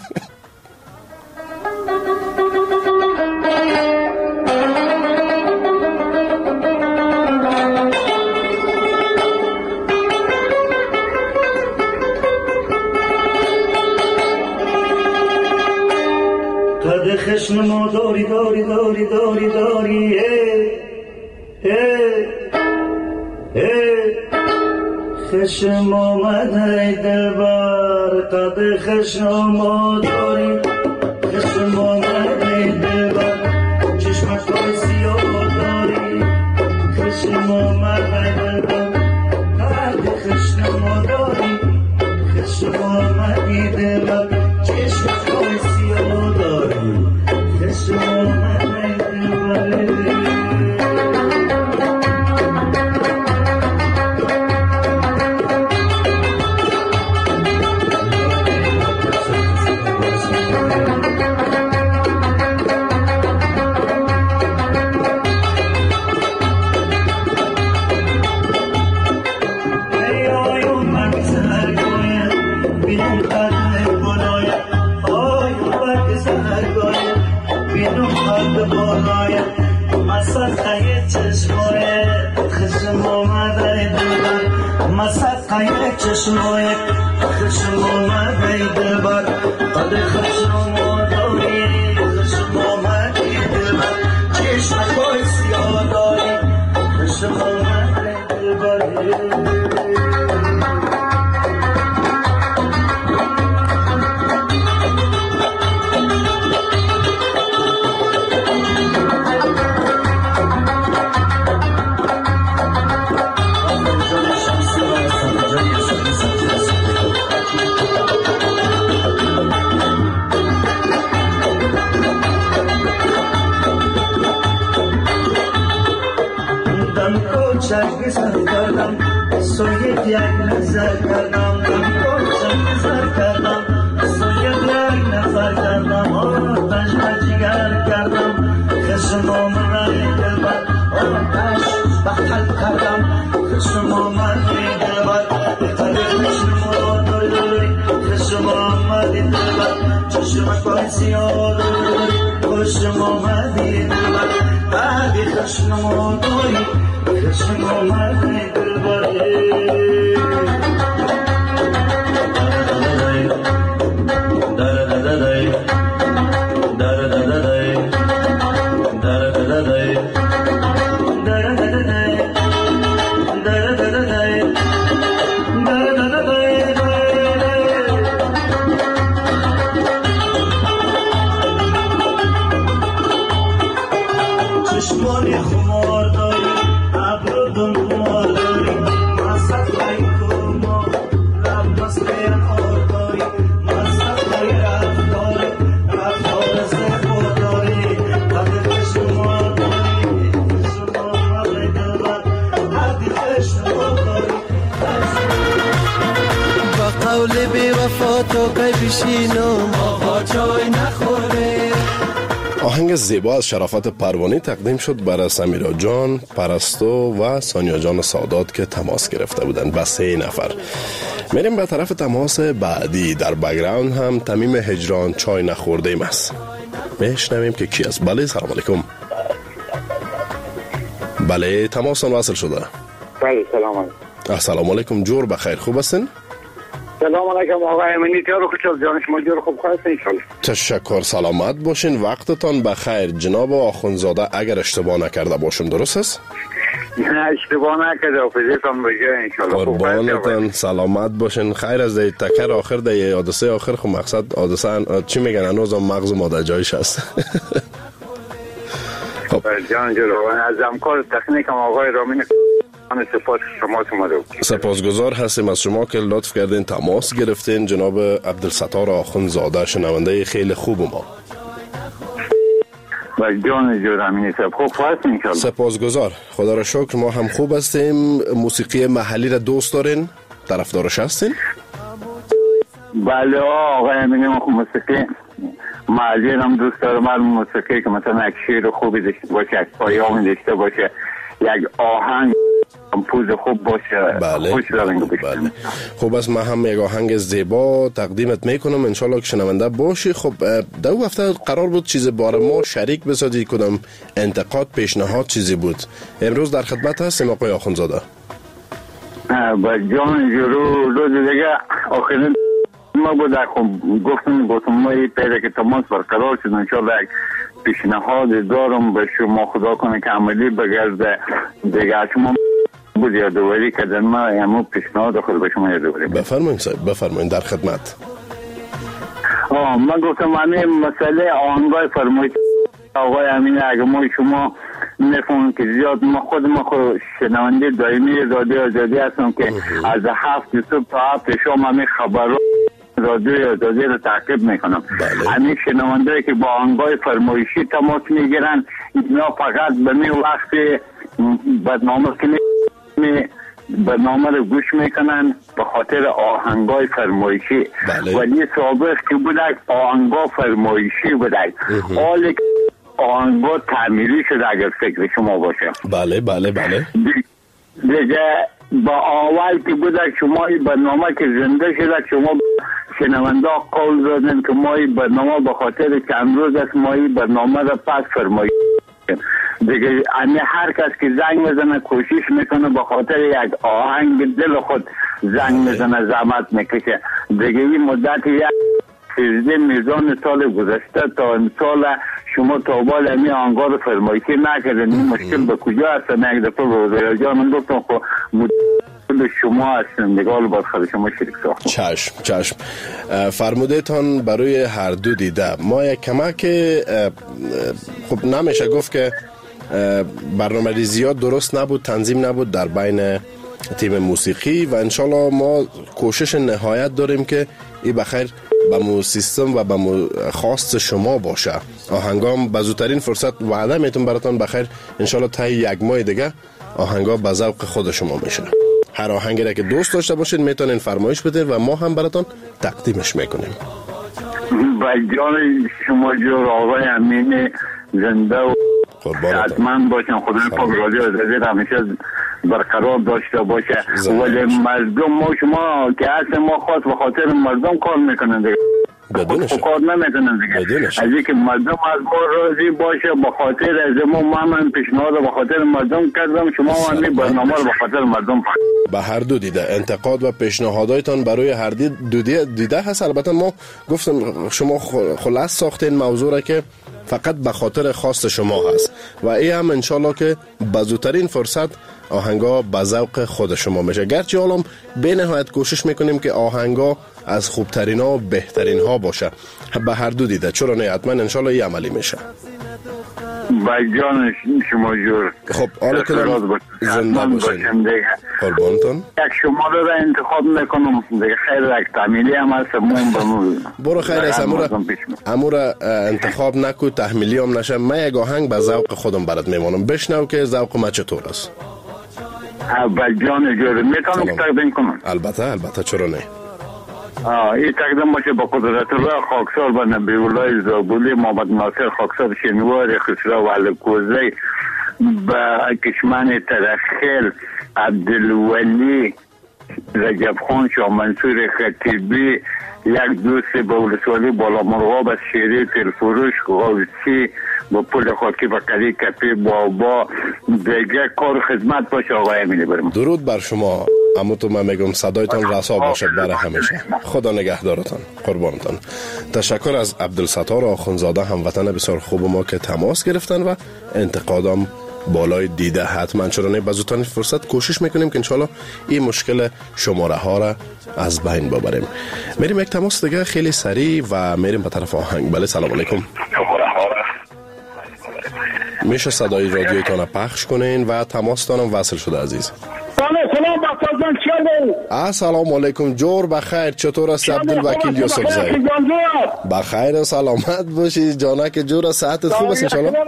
قد خشم ما داری داری داری داری داری ای ای ای خشم آمده دلبر. قد خشم ما داری خشم آمده دلبر. چشمت های سیاه داری خشم آمده دلبر. قد خشم ما داری خشم آمده دلبر. چشمت های سیاه داری خشم آمده دلبر. ببین حد بالای مسخره چشمای خشم اومده دلبر مسخره چشمای خشم اومده دلبر قد خشم اومده خشم اومده دلبر چشمای سیاه داری خشم اومده دلبر چشم سر کردم سویت یک نظر کردم چشم سر کردم سویت یک نظر کردم آتش و جگر کردم خشم آمده دلبر آتش بخل کردم خشم آمده دلبر قد خشم آمده خشم آمده دلبر چشم کای سیاه داری خشم آمده دلبر بعد خشم آمده خشم آمده دلبر چشمانی خمار داری ابرو دم خمار داری مصد خیلی کما رب مسته آر داری مصد خیلی رفتاری رفتار زفا داری قد خشما داری خشما مره دلبر حدی خشما داری با قول بی وفا تو که بشینم آقا چای نخوره. آهنگ زیبا از شرافت پروانی تقدیم شد برای سمیرا جان، پرستو و سانیا جان سادات که تماس گرفته بودند با سه نفر. میریم به طرف تماس بعدی. در بک‌گراند هم تمیم هجران چای نخورده ایم است. میشنویم که کی است. بله سلام علیکم. بله تماسون واصل شده. بله سلام علیکم. السلام علیکم. جور بخیر، خوب هستین؟ سلام علیکم آقای امینی، تیار خوشحال جان شما جور خوب خواهست انشالله. تشکر، سلامت باشین، وقتتان بخیر. جناب آخونزاده اگر اشتباه نکرده باشم درست است؟ نه اشتباه نکرده، حافظتان بجای انشالله. قربانتان، سلامت باشین. خیر از دی تکر آخر دی حادثه آخر خو مقصد حادثه چی میگن هنوز مغز ما در جایش هست. خب جان جلوان از همکار تکنیکم آقای رامین سپاس شما سپاسگزار هستیم از شما که لطف کردین تماس گرفتین. جناب عبدالستار آخونزاده شنونده خیلی خوب ما. و جان جرمینی سب خوب هست انشالله. سپاسگزار، خدا را شکر ما هم خوب هستیم. موسیقی محلی را دوست دارین؟ طرفدارش هستین؟ بله آقای امینی ما خوب موسیقی محلی هم دوست دارم. من موسیقی که مثلا یک شیر خوبی داشته باشه، یک پیامی داشته باشه، یک آهنگ پوز خوب باشه. بله. خوش بله. خوب است، من هم یک آهنگ زیبا تقدیمت میکنم انشالله که شنونده باشی. خب دو هفته قرار بود چیز بار ما شریک بسازی، کدام انتقاد پیشنهاد چیزی بود. امروز در خدمت هستیم آقای آخونزاده. با جان جرو روز دیگه آخرین ما بود گفتم گفتم ما این پیدا که تماس برقرار شد انشالله یک پیشنهاد دارم به شما، خدا کنه که عملی بگرده دیگه. شما بود یادواری کردن، ما همون پیشنهاد خود به شما یادواری. بفرمایید صاحب، بفرمایید، در خدمت. آه من گفتم همین مسئله آهنگای فرمایش آقای امین، اگه ما شما نفهمیم که زیاد ما خود ما خود شنونده دائمی رادیو آزادی هستم که از هفت صبح تا هفت شام همین خبرها رادیو آزادی رو تعقیب میکنم. همین شنونده که با آهنگای فرمایشی تماس میگیرن، اینا فقط به می وقت برنامه که می برنامه رو گوش میکنن به خاطر آهنگای فرمایشی. بله. ولی سابق که بودک آهنگا فرمایشی بودک، حال آهنگا تعمیری شده اگر فکر شما باشه. بله بله بله. دیگه با اول که بودک شما این برنامه که زنده شده شما شنونده قول دادن که ما این برنامه به خاطر چند روز است ما این برنامه را پس فرمایید دیگه. امی هر کس که زنگ میزنه کوشش میکنه به خاطر یک آهنگ دل خود زنگ میزنه، زحمت میکشه دیگه. این مدت یک سیزده میزان سال گذشته تا امسال شما تا بال امی آنگاه رو فرمایشی نکردن. این مشکل به کجا هستن؟ یک دفعه به وزیر جان گفتم خب مدل شما هستن دیگه، حالا باید خود شما شریک ساختم. چشم چشم. فرمودهتان برای هر دو دیده ما یک کمک، خب نمیشه گفت که برنامه ریزیات درست نبود، تنظیم نبود در بین تیم موسیقی و انشالله ما کوشش نهایت داریم که این بخیر به مو سیستم و به مو خواست شما باشه. آهنگام به زودترین فرصت وعده میتون براتون بخیر انشالله تا یک ماه دیگه آهنگا به ذوق خود شما میشه. هر آهنگی را که دوست داشته باشید میتونین فرمایش بدین و ما هم براتون تقدیمش میکنیم. با جان شما جور آقای امین زنده و حتما باشن. خدای پاک رادیو آزادی همیشه برقرار داشته باشه. ولی مردم ما شما که اصلا ما خاص به خاطر مردم کار میکنن دیگه، بدونش کار نمیتونن دیگه. از اینکه مردم از ما راضی باشه به خاطر از ما ما من پیشنهاد به خاطر مردم کردم، شما همین برنامه رو به خاطر مردم به هر دو دیده انتقاد و پیشنهاداتتان برای هر دو دیده هست. البته ما گفتم شما خلاص ساختین موضوع را که فقط به خاطر خواست شما هست و این هم انشالله که به زودترین فرصت آهنگا به ذوق خود شما میشه. گرچه حالا به نهایت کوشش میکنیم که آهنگا از خوبترین ها و بهترین ها باشه به هر دو دیده، چرا نه؟ حتما انشالله این عملی میشه. با جان شما جور. خب حالا که زنده باشین قربانتون. یک شماره را انتخاب میکنم دیگه، خیر یک تحمیلی هم هست مون برو خیر است. امورا انتخاب نکو تحمیلی هم نشه. من یک آهنگ به ذوق خودم برات میمانم، بشنو که ذوق ما چطور است. با جان جور میتونم تقدیم کنم؟ البته البته چرا نه. این تقدیم باشه با قدرت الله خاکسار و نبی الله زابولی، محمد ناصر خاکسار شنوار، خسرو علکوزی، با کشمن ترخیل، عبدالولی، رجب خان، شاه منصور خطیبی، یک دوست با ولسوالی بالا مرغاب از شیری تلفروش غوثی با پول خاکی و قلی کپی بابا دیگه کار خدمت باشه. آقای امینی برم درود بر شما. اما تو من میگم صدایتان رسا باشد برای همیشه. خدا نگهدارتان، قربانتان. تشکر از عبدالستار آخونزاده هموطن بسیار خوب ما که تماس گرفتن و انتقادم بالای دیده. حتما چرا نه به زودترین فرصت کوشش میکنیم که انشالله این مشکل شماره ها را از بین ببریم. میریم یک تماس دیگه خیلی سریع و میریم به طرف آهنگ. بله سلام علیکم. میشه صدای رادیویتان را پخش کنین و تماستانم وصل شده عزیز. سلام بخیر چطور؟ سلام علیکم جور بخیر. چطور است عبدالوکیل یوسف زی؟ بخیر سلامت باشی جانک جور، صحت خوب است ان شاء الله؟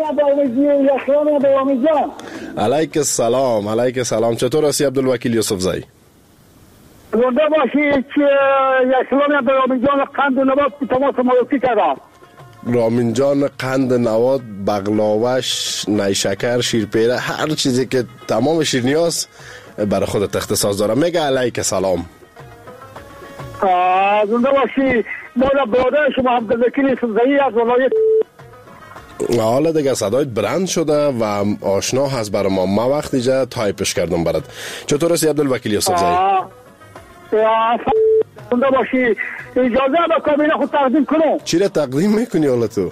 علیک السلام. علیک السلام. چطور است عبدالوکیل یوسف زی؟ زنده باشی که یک سلام به رامین جان قند نواد تماس موسیقی کردم. رامین جان قند نواد، بغلاوش، نیشکر، شیرپیره، هر چیزی که تمام شیرنیاست برای خودت اختصاص دارم. میگه علیک سلام. زنده باشی. ما را برادر شما عبدالوکیل یوسف زی از ولایت. حالا دیگه صدایت برند شده و آشنا هست برای ما. ما وقتی جا تایپش کردم برات. چطور هستی عبدالوکیل یوسف زی؟ زنده باشی. اجازه با کابینه خود تقدیم کنم. چی را تقدیم میکنی حالا تو؟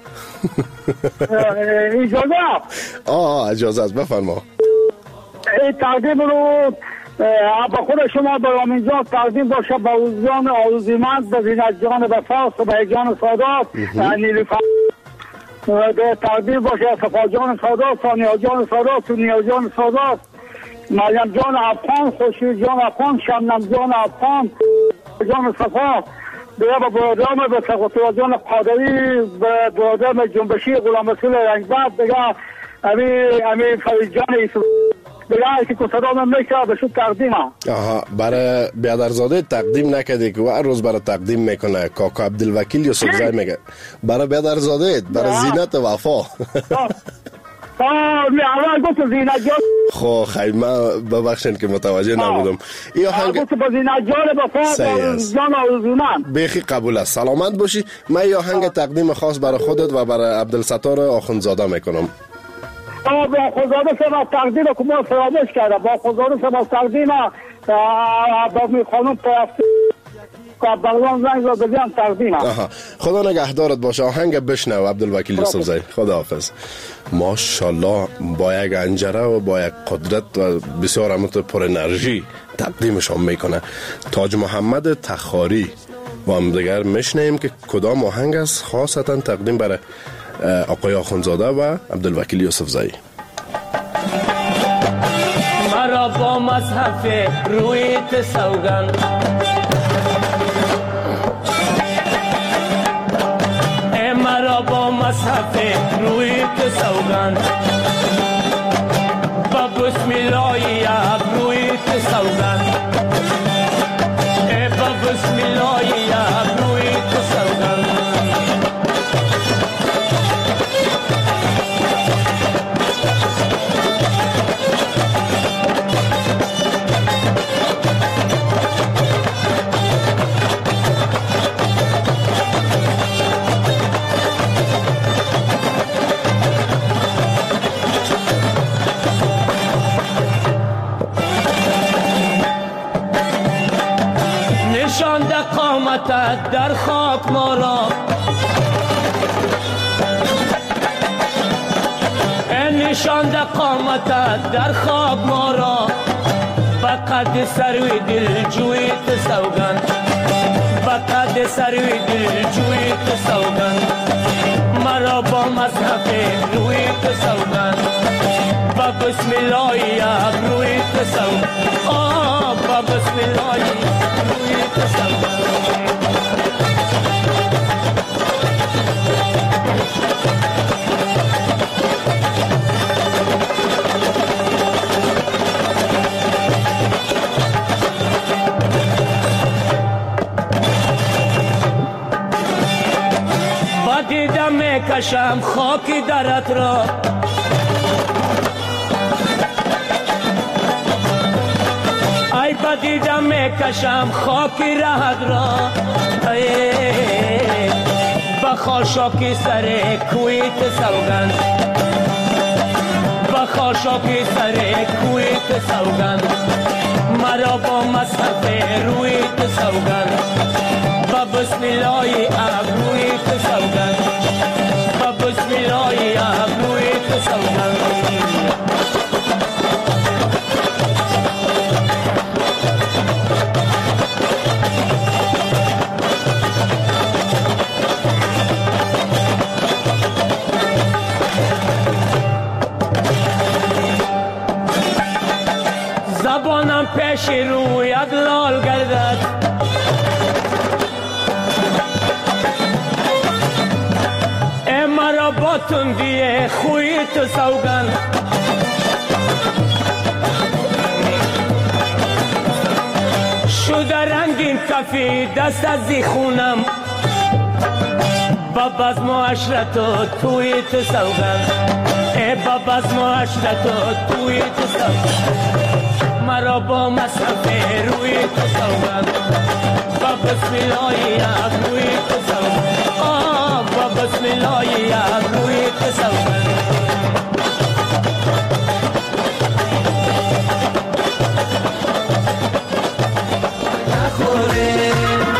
اجازه؟ آه اجازه است بفرما. این تقدیم رو با خود شما به رامین جان تقدیم باشه، به اوزیان آوزیمند، به زینت جان بفاس و به جان سادات نیلوفر تقدیم باشه، صفا جان سادات، ثانیه جان سادات، سونیا جان سادات، مریم جان افغان، خوشی جان افغان، شمنم جان افغان، جان صفا دیگه به برادرم به سقوطی جان قادری، به برادرم جنبشی غلام رسول رنگبرد، دیگه امی امی فرید جان ایسو دیگه که صدام میشه به شو تقدیم. آها برای بیادرزاده تقدیم نکردی که هر روز برای تقدیم میکنه کاکا عبدالوکیل یوسف زی میگه برای بیادرزاده، برای زینت وفا. آه می اول گفت زینت جان خب خیلی من ببخشید که متوجه نبودم. این آهنگ گفت با زینجان وفا جان آرزومند. بخی قبول است. سلامت باشی. من این آهنگ تقدیم خاص برای خودت و برای عبدالستار آخوندزاده میکنم. با خداوند سپاس تقدیم که ما فراموش کردم. با خداوند سپاس تقدیم با می خانم پرستی بغلان زنگ را بدیم تقدیم. خدا نگهدارت باشه. آهنگ بشنو عبدالوکیل یوسفزی. خدا حافظ. ماشاءالله با یک انجره و با یک قدرت و بسیار همت پر انرژی تقدیمشان میکنه. تاج محمد تخاری و هم دیگر میشنیم که کدام آهنگ است خاصتا تقدیم برای آقای آخوندزاده و عبدالوکیل یوسفزی. مرا با مصحف رویت سوگند ای مرا با مصحف رویت سوگند با بسم الله رویت سوگند ای با بسم الله رویت سوگند قامتت در خاک ما را نشاند قامتت در خاک ما را بقد سروی دل جویت سوگند بقد سروی دل جویت سوگند مرا با مصحف رویت سوگند با بسم الله رویت سوگند آه با بسم الله رویت سوگند دیدم میکشم خاکی درت را ای بدیدم میکشم خاکی رهت را با خاشاکی سر کویت سوگند با خاشاکی سر کویت سوگند مرا با مصحف رویت سوگند با بسم الله ابرویت سوگند با بسم الله ابرویت سوگند زبانم پیش رویت لال گردد ای مرا با تندی خوی تو سوگند شده رنگین کفی دست از دی خونم باب از معاشرت و توی تو سوگند ای باب از معاشرت و توی تو سوگند مرا با مصحف روی تو سوگند با بسم الله روی تو سوگند آه با بسم الله روی تو سوگند نخوره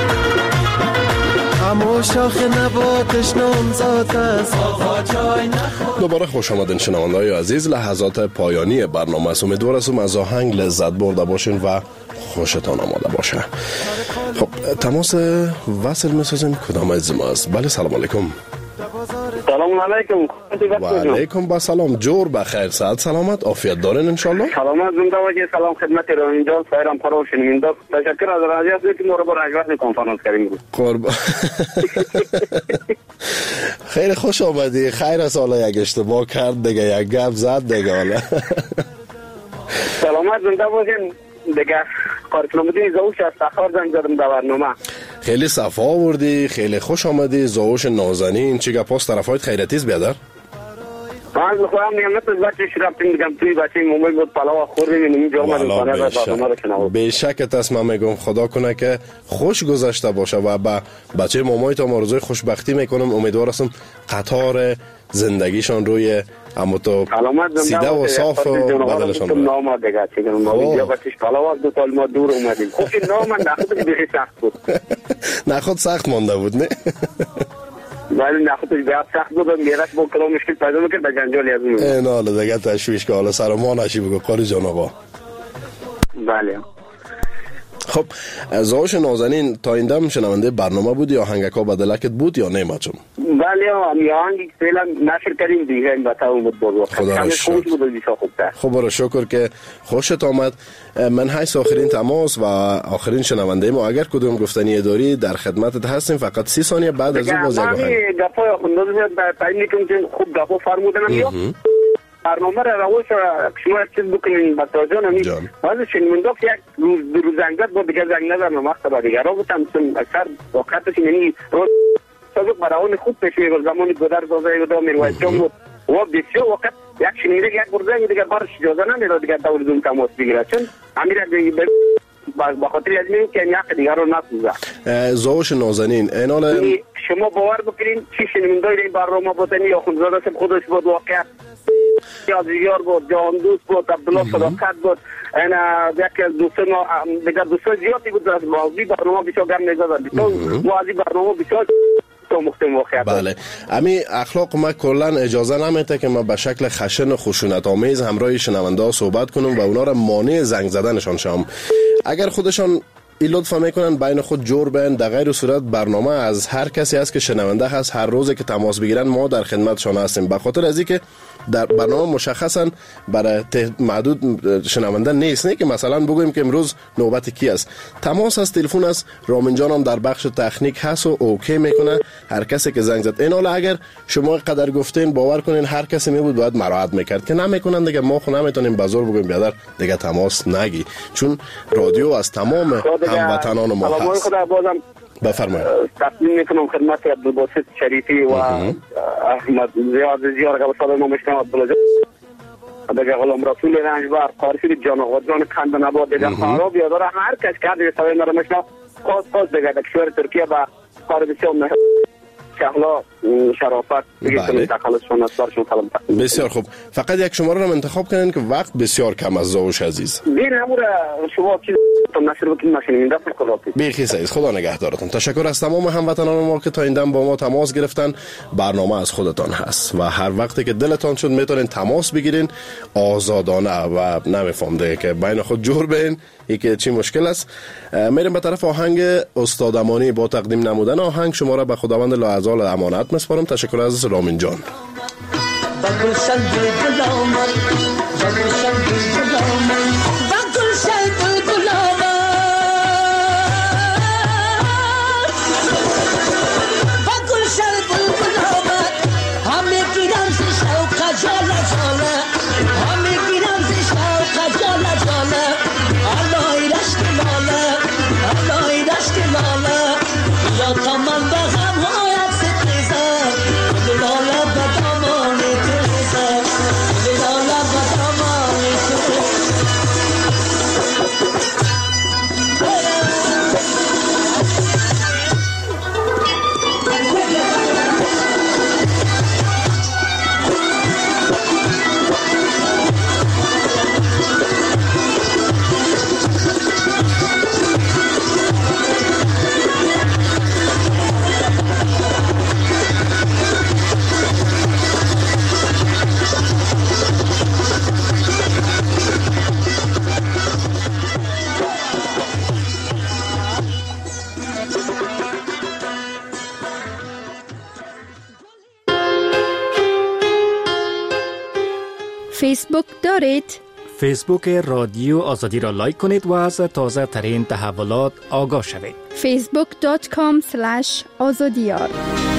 همو شاخ نباتش نامزاد است آقا جای نخوره. دوباره خوش آمدین شنونده‌های عزیز. لحظات پایانی برنامه است. امیدوار هستم از آهنگ لذت برده باشین و خوشتان آماده باشه. خب تماس وصل می‌سازیم. کدام از ماست؟ بله سلام علیکم. سلام علیکم. و علیکم با سلام. جور بخیر صحت سلامت عافیت دارین ان شاء الله. سلامت زنده باشید. سلام خدمت رانجان سایرام پرو شنونده. تشکر از راضی هستید که ما رو برای وقت کنفرانس کردیم. قربان. خیلی خوش آمدی. خیر از حالا یک اشتباه کرد دیگه یک گپ زد دیگه حالا. سلامت زنده باشین. دیگه کار کلمدین زوش از سخار زنگ زدم در برنامه. خیلی صفا آوردی. خیلی خوش آمدی. زوش نازنین چی گپاس طرفایت خیرتیز بیادر؟ من میخوام نعمت از بچه رفتیم دیگم توی بچه مومن بود پلاو خوردیم اینجا اومدیم خانه را برنامه رو شنویم. به شک تصمیم میگم خدا کنه که خوش گذشته باشه و با بچه مامای تا آرزوی خوشبختی میکنم. امیدوار هستم قطار زندگیشان روی اما تو سیده و صاف و بدلشان رو نام دیگه چیکن ما اینجا بچش پلاو دو تا ما دور اومدیم. خب این نام من نخودش بخی سخت بود. نخود سخت مانده بود نه؟ ولی نخودش بیاد سخت بود و میرش با کلام مشکل پیدا میکرد به جنجالی از اون. این حالا دیگه تشویش که حالا سر ما نشی بگو قاری جان آقا. بله. خب زاوش نازنین تا این دم شنونده برنامه بود یا آهنگکا بدلکت بود یا نه ماچم؟ بله آهنگی فعلا نشر کردیم دیگه این بتاو بود بود. خدا را شکر. خب را شکر که خوشت آمد. من حیث آخرین تماس و آخرین شنونده ما اگر کدوم گفتنی داری در خدمتت هستیم. فقط سی ثانیه بعد از اون باز یک آهنگ. گپای خندوز تعیین میکنم که خوب گپا فرمودنم یا برنامه را روش شما چیز بکنین بطا جان همی واسه شنیمنداف یک روز دو روز زنگت با دیگر زنگ نزنم وقت با دیگر را بودم اکثر وقتش یعنی روز سابق براون خوب پیش میگل زمانی گذر زازه و میرویز جان بود و بسیار وقت یک شنیده یک برزنگ دیگر بارش جازه نمیده دیگر دور زون تماس بگیره چون امیر با خاطر از میگم که یک دیگر رو نسوزه. زاوش نازنین اینال شما باور بکنین چی شنیمندای این برنامه بودنی یا خونزاده سم خودش بود واقعا یادگار بود، جهان دوست بود، عبدالله صداقت بود. این یک دوستان دیگر دوستان زیادی بود از موضوعی برنامه بسیار گرم نزدن. موضوعی برنامه بسیار مختلف واقعا. بله. امی اخلاق ما کلا اجازه نمیده که ما به شکل خشن و خشونت آمیز همراه شنونده ها صحبت کنم و اونا را مانع زنگ زدنشان شم. اگر خودشان این لطفا میکنن بین خود جور بین در غیر صورت برنامه از هر کسی است که شنونده هست هر روز که تماس بگیرن ما در خدمتشان هستیم. به خاطر از اینکه در برنامه مشخصا برای محدود شنونده نیست نه که مثلا بگویم که امروز نوبت کی است. تماس از تلفن است. رامین جان هم در بخش تکنیک هست و اوکی میکنه هر کسی که زنگ زد. این حالا اگر شما قدر گفتین باور کنین هر کسی می بود باید مراعات میکرد که نمیکنن دیگه ما خو نمیتونیم بازار بگویم بیادر دیگه تماس نگی چون رادیو از تمام هموطنان ما هست. بفرمایید. تقدیم میکنم خدمت عبدالباسط شریفی و احمد زیاد زیاد که صدای ما میشنم عبدالله دیگه غلام رسول رنجبر قارفی جان آقا جان کند نباد دیگه خراب یاداره هر کس که دیگه صدای ما رو میشنم خاص خاص دیگه در کشور ترکیه با کار بسیار مهم شهلا شرافت بله. بسیار خوب. فقط یک شماره رو انتخاب کنین که وقت بسیار کم از زاوش عزیز. بین همون شما چیز نشر بکنید ماشین دست خدا بیخی سعید خدا نگهدارتون. تشکر از تمام هموطنان ما که تا این دم با ما تماس گرفتن. برنامه از خودتان هست و هر وقتی که دلتان شد میتونین تماس بگیرین آزادانه و نمیفهم دیگه که بین خود جور بین یکی چی مشکل است. میریم به طرف آهنگ استاد امانی با تقدیم نمودن آهنگ شما را به خداوند لاعزال امانت میسپارم. تشکر از رامین جان. فیسبوک دارید؟ فیسبوک رادیو آزادی را لایک کنید و از تازه ترین تحولات آگاه شوید. فیسبوک دات کام اسلش آزادیار